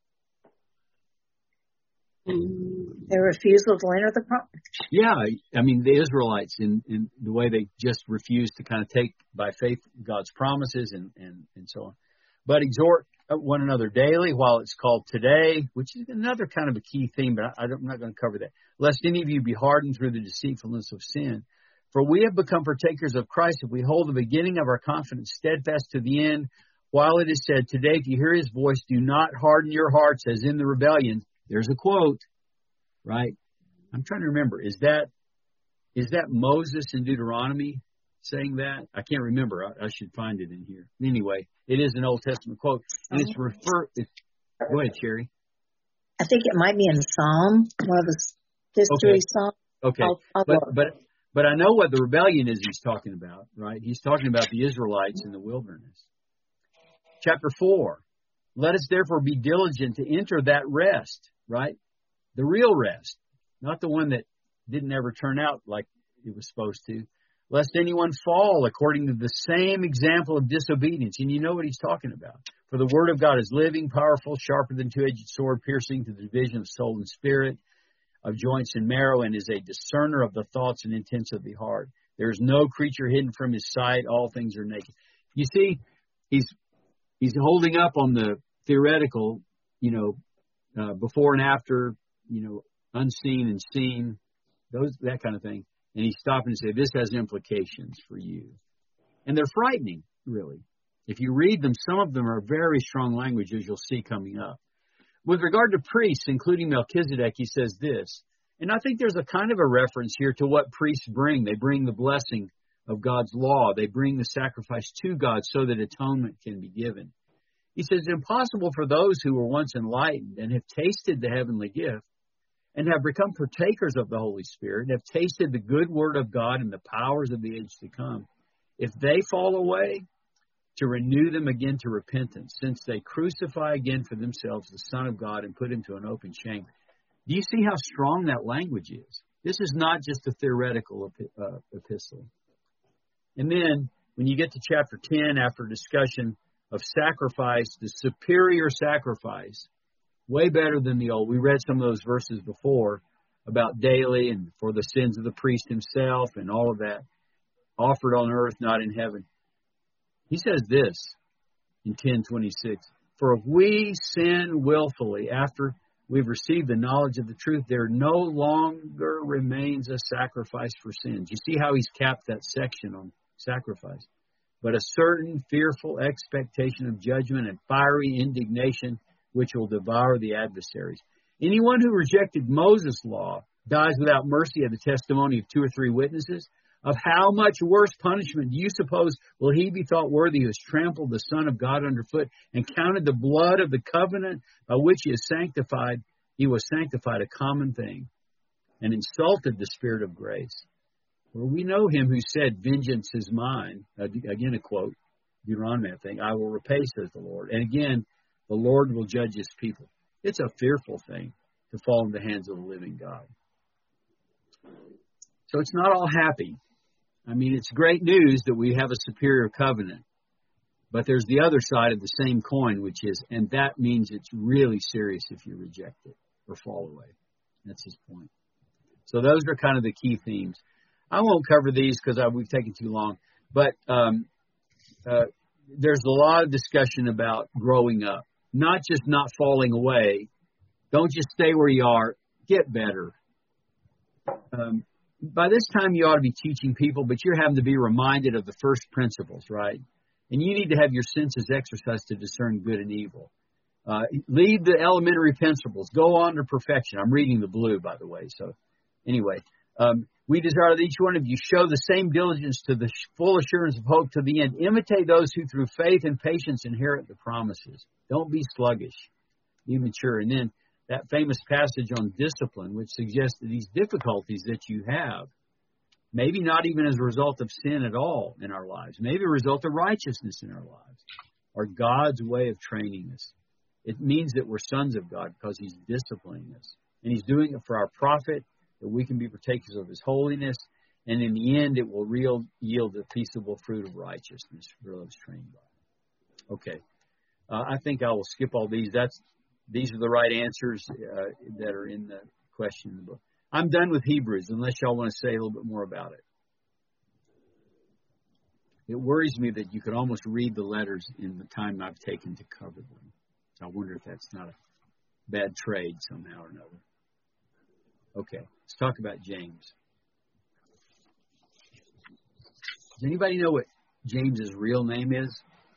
Their refusal to enter the promise.
Yeah, I mean, the Israelites, in, in the way they just refused to kind of take by faith God's promises and, and, and so on. But exhort one another daily while it's called today, which is another kind of a key theme, but I, I'm not going to cover that. Lest any of you be hardened through the deceitfulness of sin. For we have become partakers of Christ if we hold the beginning of our confidence steadfast to the end. While it is said, today, if you hear his voice, do not harden your hearts as in the rebellion. There's a quote, right? I'm trying to remember. Is that is that Moses in Deuteronomy saying that? I can't remember. I, I should find it in here. Anyway, it is an Old Testament quote. And it's refer. It's, go ahead, Sherry.
I think it might be in Psalm, one of the history
okay.
Psalms.
Okay,
I'll, I'll
but but but I know what the rebellion is he's talking about, right? He's talking about the Israelites in the wilderness. Chapter four. Let us therefore be diligent to enter that rest, right? The real rest, not the one that didn't ever turn out like it was supposed to. Lest anyone fall according to the same example of disobedience. And you know what he's talking about. For the word of God is living, powerful, sharper than two-edged sword, piercing to the division of soul and spirit, of joints and marrow, and is a discerner of the thoughts and intents of the heart. There is no creature hidden from his sight. All things are naked. You see, he's he's holding up on the theoretical, you know, uh, before and after, you know, unseen and seen, those that kind of thing. And he's stopping to say, this has implications for you. And they're frightening, really. If you read them, some of them are very strong language, as you'll see coming up. With regard to priests, including Melchizedek, he says this. And I think there's a kind of a reference here to what priests bring. They bring the blessing of God's law. They bring the sacrifice to God so that atonement can be given. He says, it's impossible for those who were once enlightened and have tasted the heavenly gift and have become partakers of the Holy Spirit, and have tasted the good word of God and the powers of the age to come, if they fall away, to renew them again to repentance, since they crucify again for themselves the Son of God and put him to an open shame. Do you see how strong that language is? This is not just a theoretical uh, epistle. And then, when you get to chapter ten, after discussion of sacrifice, the superior sacrifice, way better than the old. We read some of those verses before about daily and for the sins of the priest himself and all of that, offered on earth, not in heaven. He says this in ten twenty-six, for if we sin willfully after we've received the knowledge of the truth, there no longer remains a sacrifice for sins. You see how he's capped that section on sacrifice. but a certain fearful expectation of judgment and fiery indignation which will devour the adversaries. Anyone who rejected Moses' law dies without mercy at the testimony of two or three witnesses. Of how much worse punishment do you suppose will he be thought worthy who has trampled the Son of God underfoot and counted the blood of the covenant by which he is sanctified, he was sanctified a common thing, and insulted the Spirit of grace? For we know him who said, vengeance is mine. Again, a quote, Deuteronomy, I think, I will repay, says the Lord. And again, the Lord will judge his people. It's a fearful thing to fall in the hands of the living God. So it's not all happy. I mean, it's great news that we have a superior covenant. But there's the other side of the same coin, which is, and that means it's really serious if you reject it or fall away. That's his point. So those are kind of the key themes. I won't cover these because we've taken too long. But um, uh, there's a lot of discussion about growing up, not just not falling away. Don't just stay where you are. Get better. Um, by this time, you ought to be teaching people, but you're having to be reminded of the first principles, right? And you need to have your senses exercised to discern good and evil. Uh, leave the elementary principles. Go on to perfection. I'm reading the blue, by the way. So anyway, um, we desire that each one of you show the same diligence to the full assurance of hope to the end. Imitate those who through faith and patience inherit the promises. Don't be sluggish. Be mature. And then that famous passage on discipline, which suggests that these difficulties that you have, maybe not even as a result of sin at all in our lives, maybe a result of righteousness in our lives, are God's way of training us. It means that we're sons of God because he's disciplining us. And he's doing it for our profit, that we can be partakers of his holiness. And in the end, it will real, yield the peaceable fruit of righteousness for those trained by. Okay. Uh, I think I will skip all these. That's These are the right answers uh, that are in the question in the book. I'm done with Hebrews, unless y'all want to say a little bit more about it. It worries me that you could almost read the letters in the time I've taken to cover them. So I wonder if that's not a bad trade somehow or another. Okay, let's talk about James. Does anybody know what James's real name is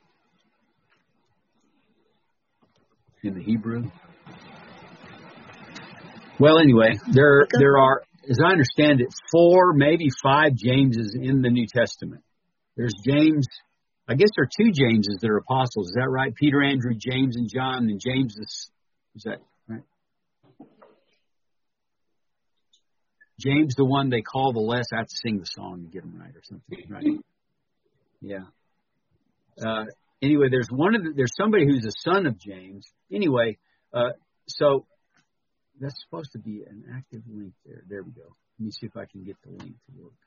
in the Hebrew? Well, anyway, there there are, as I understand it, four, maybe five Jameses in the New Testament. There's James, I guess there are two Jameses that are apostles. Is that right? Peter, Andrew, James, and John. And James is, is that right? James, the one they call the less. I have to sing the song to get them right or something, right? Yeah. Uh, anyway, there's one of the, there's somebody who's a son of James. Anyway, uh, so that's supposed to be an active link there. There we go. Let me see if I can get the link to work.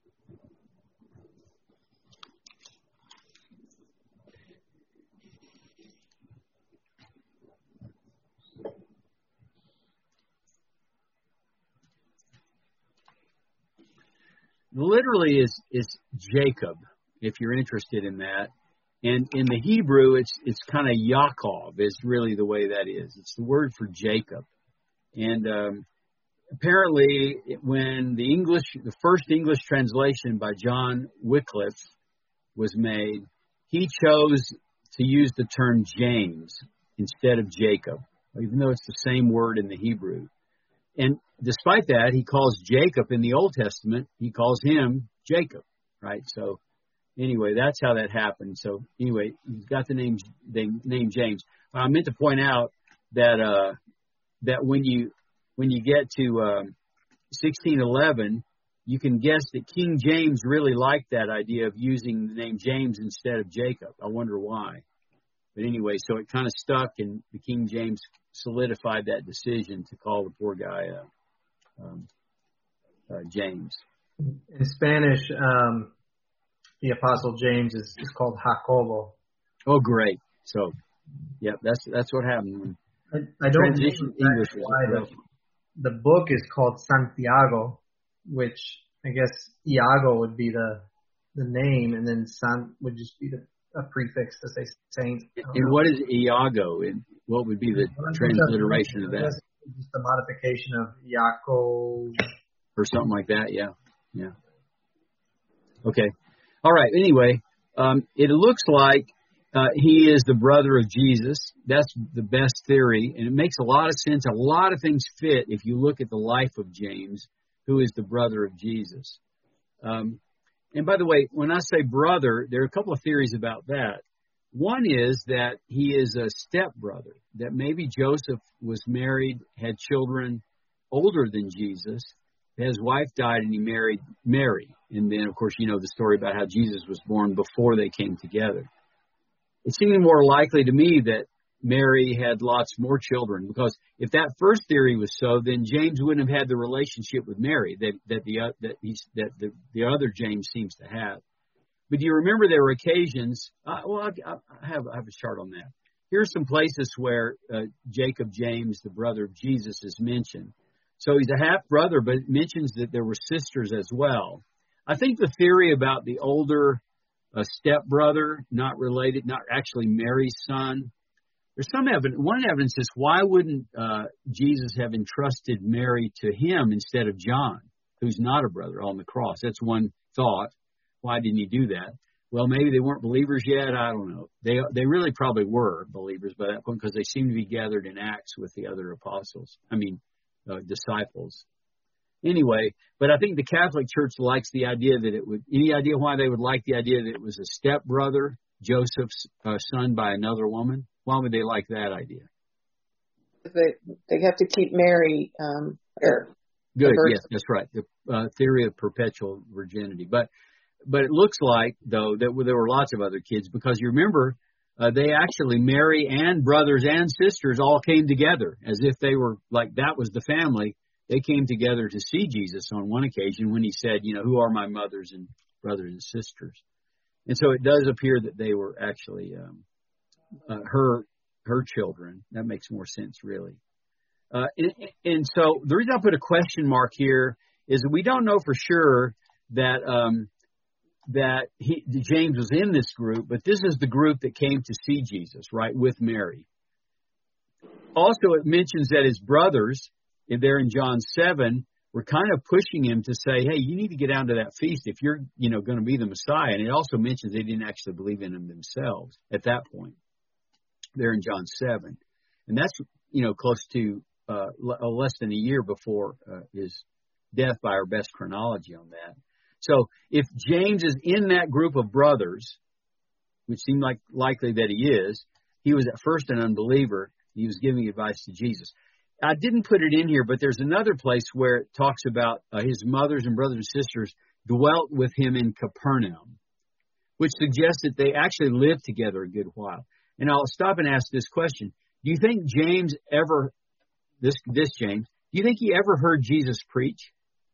Literally is is Jacob, if you're interested in that. And in the Hebrew, it's it's kind of Yaakov is really the way that is. It's the word for Jacob. And um, apparently, when the English, the first English translation by John Wycliffe was made, he chose to use the term James instead of Jacob, even though it's the same word in the Hebrew. And despite that, he calls Jacob in the Old Testament, he calls him Jacob, right? So anyway, that's how that happened. So anyway, he's got the name, the name James. I meant to point out that uh, that when you when you get to um, sixteen eleven, you can guess that King James really liked that idea of using the name James instead of Jacob. I wonder why. But anyway, so it kind of stuck, and the King James solidified that decision to call the poor guy uh, um, uh, James.
In Spanish, um, the Apostle James is, is called Jacobo.
Oh, great. So, yeah, that's that's what happened when
I, I don't
transition English was
why the, the book is called Santiago, which I guess Iago would be the the name, and then San would just be the a prefix to say saint.
And what is Iago? And what would be the transliteration of that?
Just a modification of Iaco.
Or something like that, yeah. Yeah. Okay. All right. Anyway, um, it looks like uh, he is the brother of Jesus. That's the best theory, and it makes a lot of sense. A lot of things fit if you look at the life of James, who is the brother of Jesus. Um, and by the way, when I say brother, there are a couple of theories about that. One is that he is a stepbrother, that maybe Joseph was married, had children older than Jesus. His wife died and he married Mary. And then, of course, you know the story about how Jesus was born before they came together. It seemed more likely to me that Mary had lots more children, because if that first theory was so, then James wouldn't have had the relationship with Mary that that the uh, that he's that the, the other James seems to have. But do you remember there were occasions? Uh, well, I, I have I have a chart on that. Here's some places where uh, Jacob James, the brother of Jesus, is mentioned. So he's a half brother, but it mentions that there were sisters as well. I think the theory about the older uh, stepbrother, not related, not actually Mary's son. There's some evidence. One evidence is, why wouldn't uh, Jesus have entrusted Mary to him instead of John, who's not a brother, on the cross? That's one thought. Why didn't he do that? Well, maybe they weren't believers yet. I don't know. They they really probably were believers by that point, because they seem to be gathered in Acts with the other apostles. I mean, uh, disciples. Anyway, but I think the Catholic Church likes the idea that it would. Any idea why they would like the idea that it was a stepbrother, Joseph's uh, son by another woman? Why would they like that idea?
They they have to keep Mary um, or
Good. Yes, that's right. The uh, theory of perpetual virginity. But but it looks like, though, that there were lots of other kids, because you remember uh, they actually, Mary and brothers and sisters all came together as if they were like, that was the family. They came together to see Jesus on one occasion when he said, you know, who are my mothers and brothers and sisters? And so it does appear that they were actually um, uh, her her children. That makes more sense, really. Uh, and, and so the reason I put a question mark here is that we don't know for sure that um, that he, James was in this group, but this is the group that came to see Jesus, right, with Mary. Also, it mentions that his brothers, there in John seven, were kind of pushing him to say, hey, you need to get down to that feast if you're, you know, going to be the Messiah. And it also mentions they didn't actually believe in him themselves at that point, there in John seven. And that's, you know, close to uh, l- less than a year before uh, his death by our best chronology on that. So if James is in that group of brothers, which seemed like likely that he is, he was at first an unbeliever. He was giving advice to Jesus. I didn't put it in here, but there's another place where it talks about uh, his mothers and brothers and sisters dwelt with him in Capernaum, which suggests that they actually lived together a good while. And I'll stop and ask this question. Do you think James ever, this, this James, do you think he ever heard Jesus preach?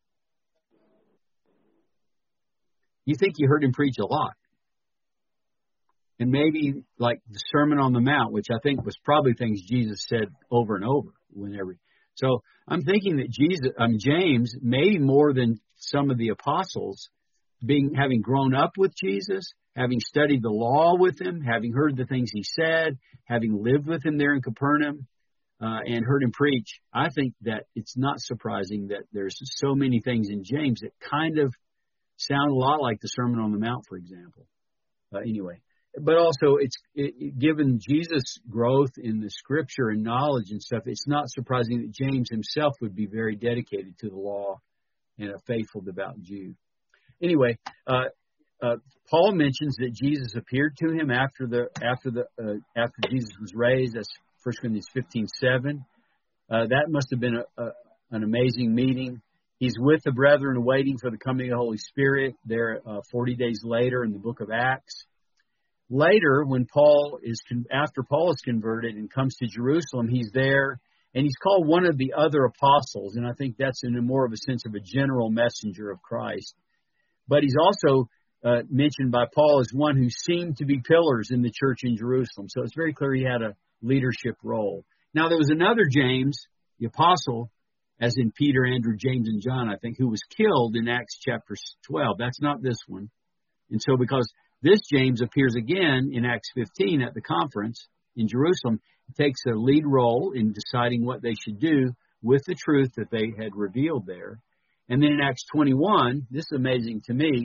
You think you heard him preach a lot? And maybe like the Sermon on the Mount, which I think was probably things Jesus said over and over whenever. So I'm thinking that Jesus, um, James, maybe more than some of the apostles, being having grown up with Jesus, having studied the law with him, having heard the things he said, having lived with him there in Capernaum, uh, and heard him preach, I think that it's not surprising that there's so many things in James that kind of sound a lot like the Sermon on the Mount, for example. Uh, anyway. But also, it's it, it, given Jesus' growth in the Scripture and knowledge and stuff, it's not surprising that James himself would be very dedicated to the law and a faithful, devout Jew. Anyway, uh, uh, Paul mentions that Jesus appeared to him after the after the uh, after Jesus was raised. That's First Corinthians fifteen seven. Uh, that must have been a, a, an amazing meeting. He's with the brethren, waiting for the coming of the Holy Spirit. There, uh, forty days later, in the book of Acts. Later, when Paul is after Paul is converted and comes to Jerusalem, he's there, and he's called one of the other apostles, and I think that's in a more of a sense of a general messenger of Christ. But he's also uh, mentioned by Paul as one who seemed to be pillars in the church in Jerusalem. So it's very clear he had a leadership role. Now, there was another James, the apostle, as in Peter, Andrew, James, and John, I think, who was killed in Acts chapter twelve. That's not this one. And so because this James appears again in Acts fifteen at the conference in Jerusalem, he takes a lead role in deciding what they should do with the truth that they had revealed there. And then in Acts twenty-one, this is amazing to me,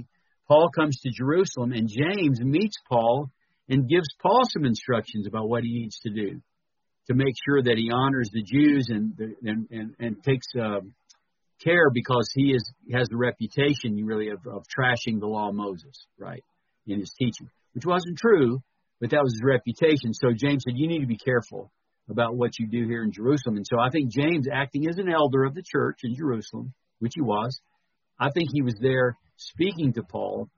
Paul comes to Jerusalem, and James meets Paul and gives Paul some instructions about what he needs to do to make sure that he honors the Jews and and and, and takes uh, care, because he is has the reputation really of, of trashing the law of Moses, right, in his teaching, which wasn't true, but that was his reputation. So James said, you need to be careful about what you do here in Jerusalem. And so I think James, acting as an elder of the church in Jerusalem, which he was, I think he was there speaking to Paul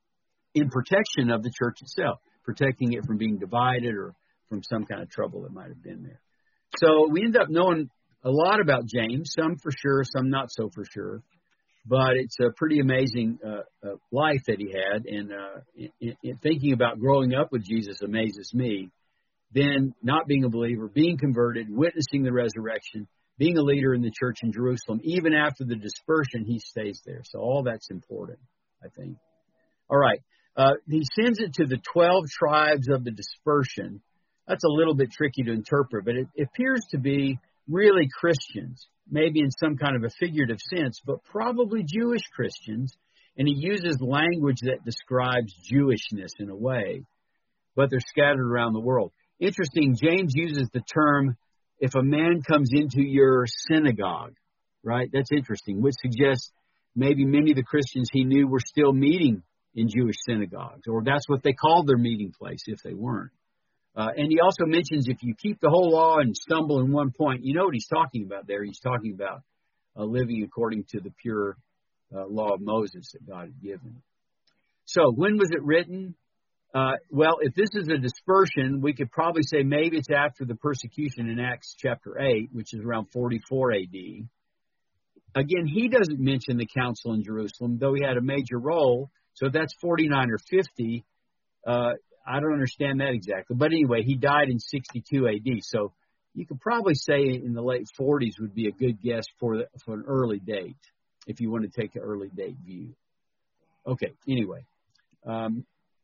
in protection of the church itself, protecting it from being divided or from some kind of trouble that might have been there. So we end up knowing a lot about James, some for sure, some not so for sure. But it's a pretty amazing uh, uh, life that he had. And uh, in, in thinking about growing up with Jesus amazes me. Then not being a believer, being converted, witnessing the resurrection, being a leader in the church in Jerusalem, even after the dispersion, he stays there. So all that's important, I think. All right. Uh, he sends it to the twelve tribes of the dispersion. That's a little bit tricky to interpret, but it, it appears to be really Christians, maybe in some kind of a figurative sense, but probably Jewish Christians. And he uses language that describes Jewishness in a way, but they're scattered around the world. Interesting, James uses the term, if a man comes into your synagogue, right? That's interesting, which suggests maybe many of the Christians he knew were still meeting in Jewish synagogues, or that's what they called their meeting place if they weren't. Uh, and he also mentions if you keep the whole law and stumble in one point, you know what he's talking about there. He's talking about uh, living according to the pure uh, law of Moses that God had given. So when was it written? Uh, well, if this is a dispersion, we could probably say maybe it's after the persecution in Acts chapter eight, which is around forty-four A D. Again, he doesn't mention the council in Jerusalem, though he had a major role. So if that's forty-nine or fifty, uh, I don't understand that exactly. But anyway, he died in sixty-two A D. So you could probably say in the late forties would be a good guess for, the, for an early date, if you want to take an early date view. Okay, anyway. Um,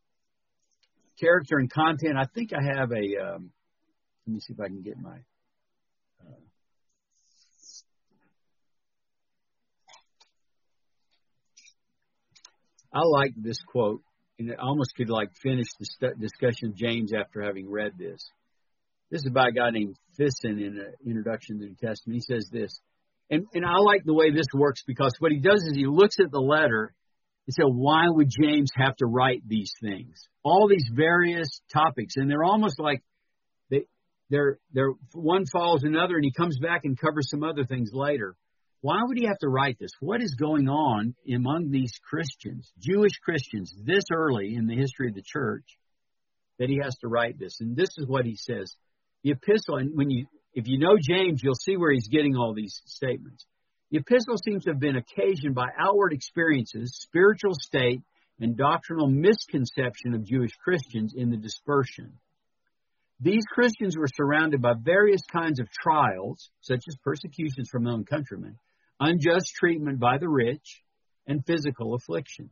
character and content. I think I have a, um, let me see if I can get my, uh, I like this quote, and I almost could like finish the st- discussion of James after having read this. This is by a guy named Thyssen in an introduction to the New Testament. He says this, and, and I like the way this works, because what he does is he looks at the letter and says, why would James have to write these things? All these various topics, and they're almost like they, they're, they're one follows another, and he comes back and covers some other things later. Why would he have to write this? What is going on among these Christians, Jewish Christians, this early in the history of the church, that he has to write this? And this is what he says. The epistle, and when you, if you know James, you'll see where he's getting all these statements. The epistle seems to have been occasioned by outward experiences, spiritual state, and doctrinal misconception of Jewish Christians in the dispersion. These Christians were surrounded by various kinds of trials, such as persecutions from their own countrymen, unjust treatment by the rich, and physical afflictions.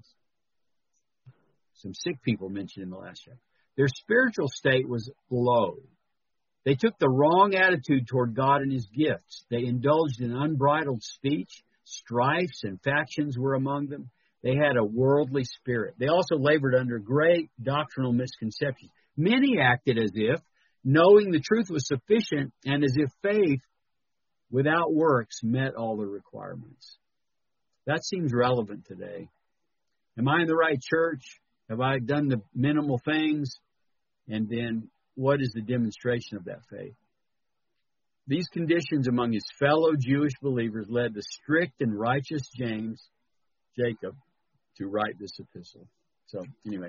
Some sick people mentioned in the last chapter. Their spiritual state was low. They took the wrong attitude toward God and his gifts. They indulged in unbridled speech. Strifes and factions were among them. They had a worldly spirit. They also labored under great doctrinal misconceptions. Many acted as if knowing the truth was sufficient, and as if faith without works met all the requirements. That seems relevant today. Am I in the right church? Have I done the minimal things? And then what is the demonstration of that faith? These conditions among his fellow Jewish believers led the strict and righteous James, Jacob, to write this epistle. So anyway,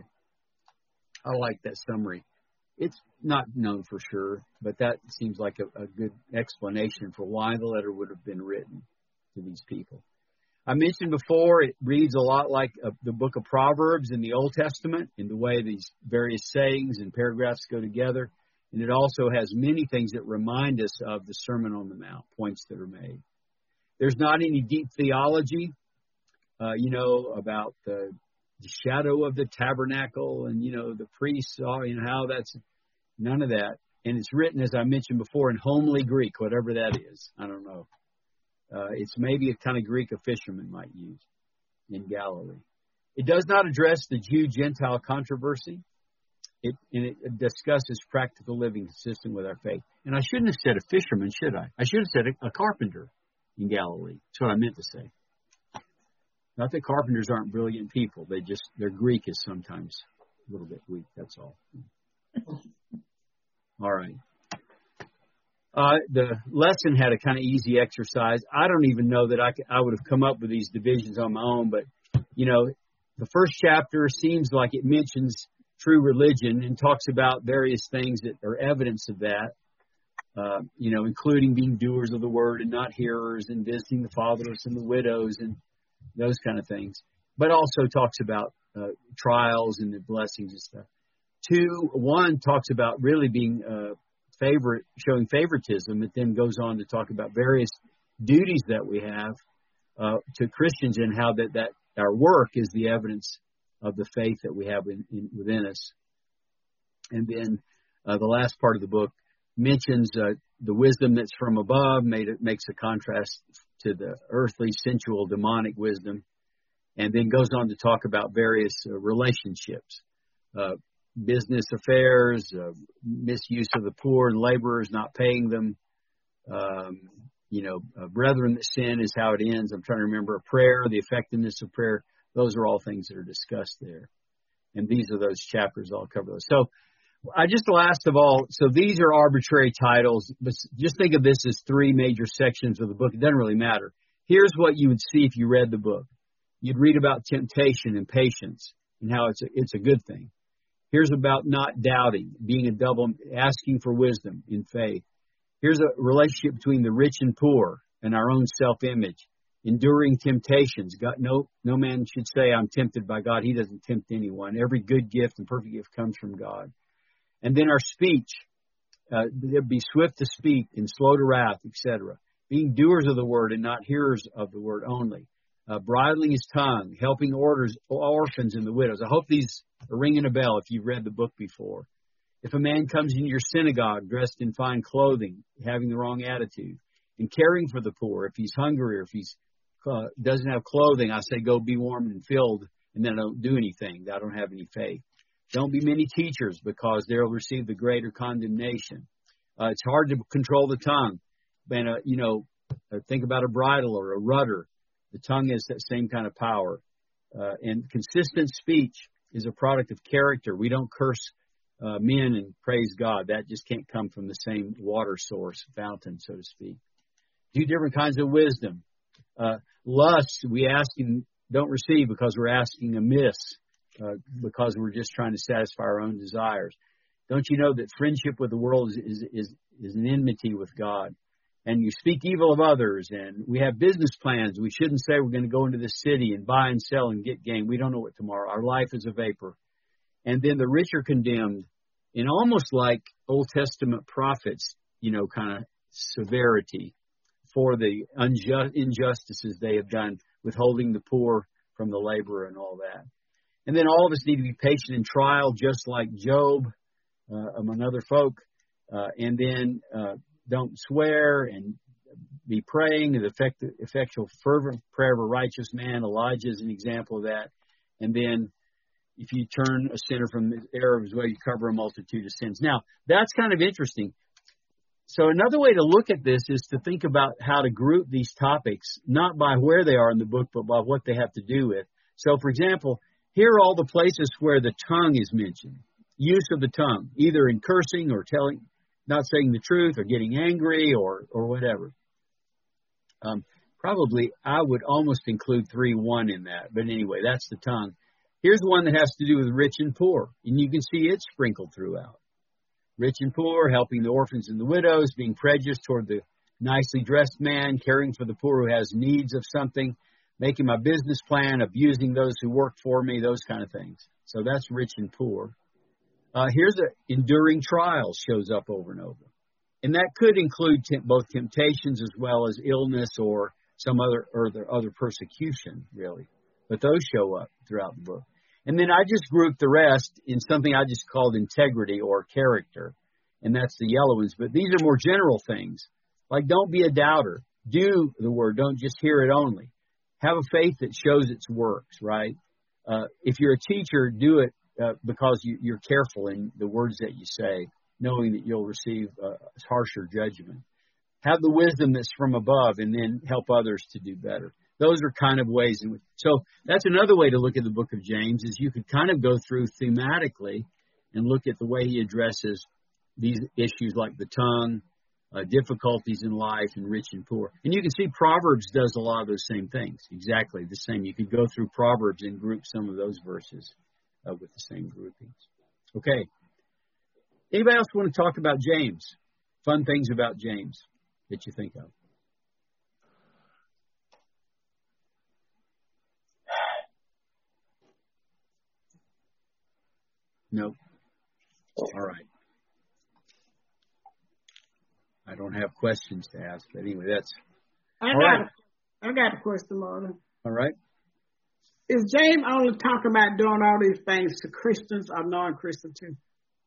I like that summary. It's not known for sure, but that seems like a, a good explanation for why the letter would have been written to these people. I mentioned before, it reads a lot like a, the book of Proverbs in the Old Testament, in the way these various sayings and paragraphs go together. And it also has many things that remind us of the Sermon on the Mount, points that are made. There's not any deep theology, uh, you know, about the, the shadow of the tabernacle and, you know, the priests, all, you know, how that's none of that. And it's written, as I mentioned before, in homely Greek, whatever that is. I don't know. Uh, it's maybe a kind of Greek a fisherman might use in Galilee. It does not address the Jew-Gentile controversy. It, and it discusses practical living consistent with our faith. And I shouldn't have said a fisherman, should I? I should have said a, a carpenter in Galilee. That's what I meant to say. Not that carpenters aren't brilliant people. They just, their Greek is sometimes a little bit weak. That's all. All right. Uh, the lesson had a kind of easy exercise. I don't even know that I, could, I would have come up with these divisions on my own, but, you know, the first chapter seems like it mentions true religion and talks about various things that are evidence of that, uh, you know, including being doers of the word and not hearers, and visiting the fatherless and the widows and those kind of things, but also talks about uh, trials and the blessings and stuff. Two, one talks about really being uh, favorite, showing favoritism. It then goes on to talk about various duties that we have uh, to Christians and how that, that our work is the evidence of the faith that we have in, in, within us. And then uh, the last part of the book mentions uh, the wisdom that's from above, made it makes a contrast to the earthly, sensual, demonic wisdom, and then goes on to talk about various uh, relationships, uh, business affairs, uh, misuse of the poor and laborers, not paying them. Um, you know, uh, brethren that sin is how it ends. I'm trying to remember a prayer, the effectiveness of prayer. Those are all things that are discussed there. And these are those chapters. I'll cover those. So I just last of all, so these are arbitrary titles, but just think of this as three major sections of the book. It doesn't really matter. Here's what you would see if you read the book. You'd read about temptation and patience and how it's a, it's a good thing. Here's about not doubting, being a double, asking for wisdom in faith. Here's a relationship between the rich and poor and our own self-image. Enduring temptations. God, no, no man should say, I'm tempted by God. He doesn't tempt anyone. Every good gift and perfect gift comes from God. And then our speech. Uh, be swift to speak and slow to wrath, et cetera. Being doers of the word and not hearers of the word only. Uh, bridling his tongue. Helping orders, orphans and the widows. I hope these are ringing a bell if you've read the book before. If a man comes into your synagogue dressed in fine clothing, having the wrong attitude, and caring for the poor, if he's hungry or if he's Uh, doesn't have clothing, I say go be warm and filled, and then I don't do anything. I don't have any faith. Don't be many teachers, because they'll receive the greater condemnation. Uh, it's hard to control the tongue. And, uh, you know, uh, think about a bridle or a rudder. The tongue has that same kind of power. Uh, and consistent speech is a product of character. We don't curse uh, men and praise God. That just can't come from the same water source, fountain, so to speak. Two different kinds of wisdom. Uh, lust, we ask and don't receive because we're asking amiss, uh, because we're just trying to satisfy our own desires. Don't you know that friendship with the world is, is, is, is an enmity with God? And you speak evil of others, and we have business plans. We shouldn't say we're going to go into the city and buy and sell and get gain. We don't know what tomorrow. Our life is a vapor. And then the rich are condemned in almost like Old Testament prophets, you know, kind of severity for the unjust injustices they have done, withholding the poor from the laborer and all that. And then all of us need to be patient in trial, just like Job, uh, among other folk. Uh, and then uh, don't swear, and be praying. The effect, effectual, fervent prayer of a righteous man. Elijah is an example of that. And then if you turn a sinner from the error of his way, you cover a multitude of sins. Now, that's kind of interesting. So another way to look at this is to think about how to group these topics, not by where they are in the book, but by what they have to do with. So, for example, here are all the places where the tongue is mentioned. Use of the tongue, either in cursing or telling, not saying the truth, or getting angry, or or whatever. Um, probably I would almost include three one in that. But anyway, that's the tongue. Here's one that has to do with rich and poor, and you can see it sprinkled throughout. Rich and poor, helping the orphans and the widows, being prejudiced toward the nicely dressed man, caring for the poor who has needs of something, making my business plan, abusing those who work for me, those kind of things. So that's rich and poor. Uh, here's a enduring trials shows up over and over. And that could include temp- both temptations as well as illness or some other, or the other persecution, really. But those show up throughout the book. And then I just grouped the rest in something I just called integrity or character. And that's the yellow ones. But these are more general things. Like, don't be a doubter. Do the word. Don't just hear it only. Have a faith that shows its works, right? uh, if you're a teacher, do it uh, because you, you're careful in the words that you say, knowing that you'll receive uh, harsher judgment. Have the wisdom that's from above, and then help others to do better. Those are kind of ways in which, so that's another way to look at the book of James, is you could kind of go through thematically and look at the way he addresses these issues like the tongue, uh, difficulties in life, and rich and poor. And you can see Proverbs does a lot of those same things, exactly the same. You could go through Proverbs and group some of those verses uh, with the same groupings. Okay. Anybody else want to talk about James? Fun things about James that you think of? No. All right. I don't have questions to ask, but anyway, that's.
I
all
got.
right.
A, I got a question, Marlon.
All right.
Is James only talking about doing all these things to Christians or non-Christians too?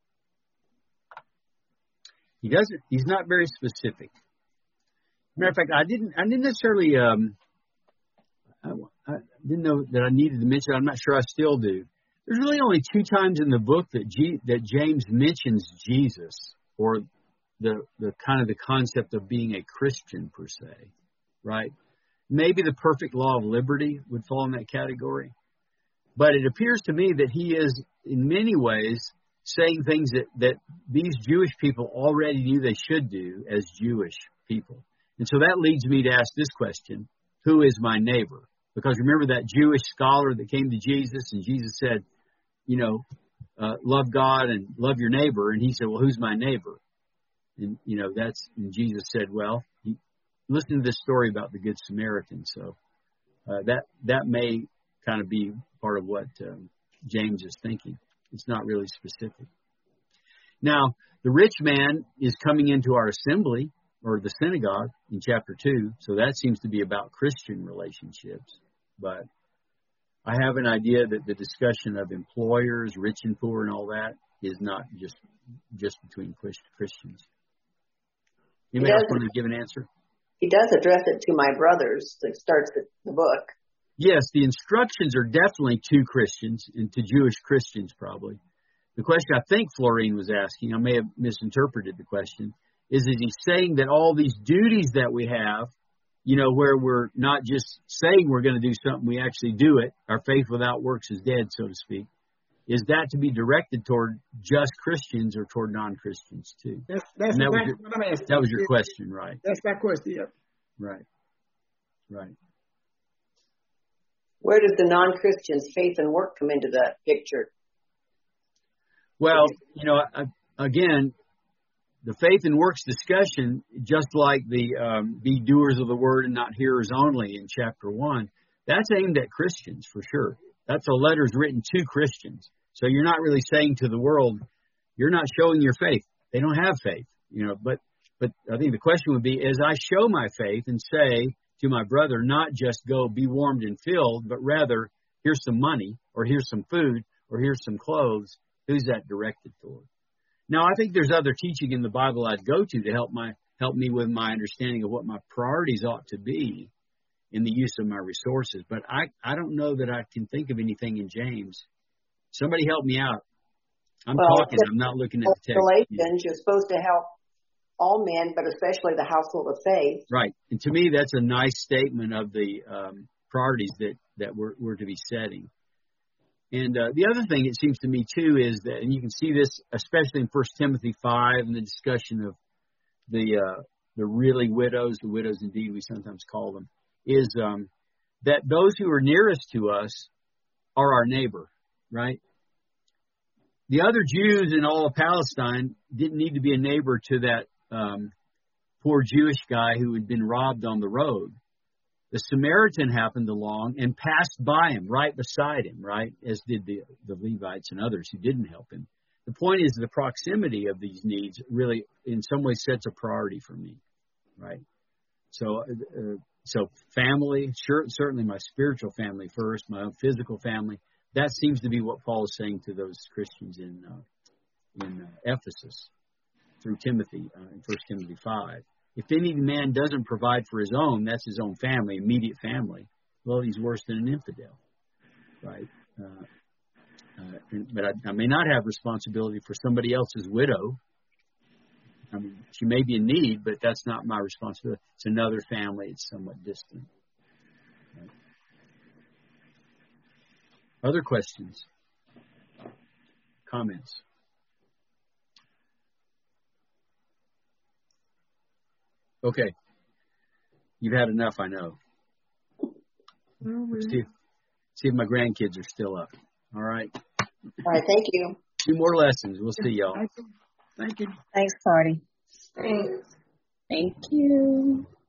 He doesn't. He's not very specific. Matter of fact, I didn't. I didn't necessarily. Um, I, I didn't know that I needed to mention. I'm not sure I still do. There's really only two times in the book that G, that James mentions Jesus, or the the kind of the concept of being a Christian per se, right? Maybe the perfect law of liberty would fall in that category, but it appears to me that he is in many ways saying things that that these Jewish people already knew they should do as Jewish people. And so that leads me to ask this question: who is my neighbor? Because remember that Jewish scholar that came to Jesus, and Jesus said, you know, uh, love God and love your neighbor. And he said, well, who's my neighbor? And, you know, that's, and Jesus said, well, he, listen to this story about the Good Samaritan. So uh, that, that may kind of be part of what um, James is thinking. It's not really specific. Now, the rich man is coming into our assembly, or the synagogue, in chapter two. So that seems to be about Christian relationships. But I have an idea that the discussion of employers, rich and poor, and all that is not just just between Christians. Anybody else want to give an answer?
He does address it to my brothers. That starts the book.
Yes, the instructions are definitely to Christians and to Jewish Christians probably. The question I think Florine was asking, I may have misinterpreted the question, is is he saying that all these duties that we have, you know, where we're not just saying we're going to do something, we actually do it. Our faith without works is dead, so to speak. Is that to be directed toward just Christians or toward non-Christians too?
That's, that's
that,
exactly
was your,
what I'm asking.
That was your question, right?
That's my question, yeah.
Right, right.
Where does the non-Christian's faith and work come into the picture?
Well, you know, again, the faith and works discussion, just like the um, be doers of the word and not hearers only in chapter one, that's aimed at Christians for sure. That's a letters written to Christians. So you're not really saying to the world, you're not showing your faith. They don't have faith, you know. But but I think the question would be, as I show my faith and say to my brother, not just go be warmed and filled, but rather here's some money, or here's some food, or here's some clothes. Who's that directed toward? Now, I think there's other teaching in the Bible I'd go to to help my help me with my understanding of what my priorities ought to be in the use of my resources. But I, I don't know that I can think of anything in James. Somebody help me out. I'm
well,
talking. I'm not looking at the text.
Galatians, you're supposed to help all men, but especially the household of faith.
Right. And to me, that's a nice statement of the um, priorities that, that we're, we're to be setting. And uh, the other thing it seems to me, too, is that, and you can see this especially in First Timothy five and the discussion of the uh, the really widows, the widows indeed we sometimes call them, is um, that those who are nearest to us are our neighbor, right? The other Jews in all of Palestine didn't need to be a neighbor to that um, poor Jewish guy who had been robbed on the road. The Samaritan happened along and passed by him, right beside him, right, as did the, the Levites and others who didn't help him. The point is the proximity of these needs really in some ways sets a priority for me, right? So uh, so family, sure, certainly my spiritual family first, my own physical family. That seems to be what Paul is saying to those Christians in uh, in uh, Ephesus through Timothy uh, in First Timothy five. If any man doesn't provide for his own, that's his own family, immediate family, well, he's worse than an infidel, right? Uh, uh, but I, I may not have responsibility for somebody else's widow. I mean, she may be in need, but that's not my responsibility. It's another family. It's somewhat distant. Right. Other questions? Comments? Okay. You've had enough, I know.
Mm-hmm.
See, see if my grandkids are still up. All right.
All right. Thank you.
Two more lessons. We'll see y'all.
Thank you. Thank you.
Thanks, Party.
Thanks.
Thank you.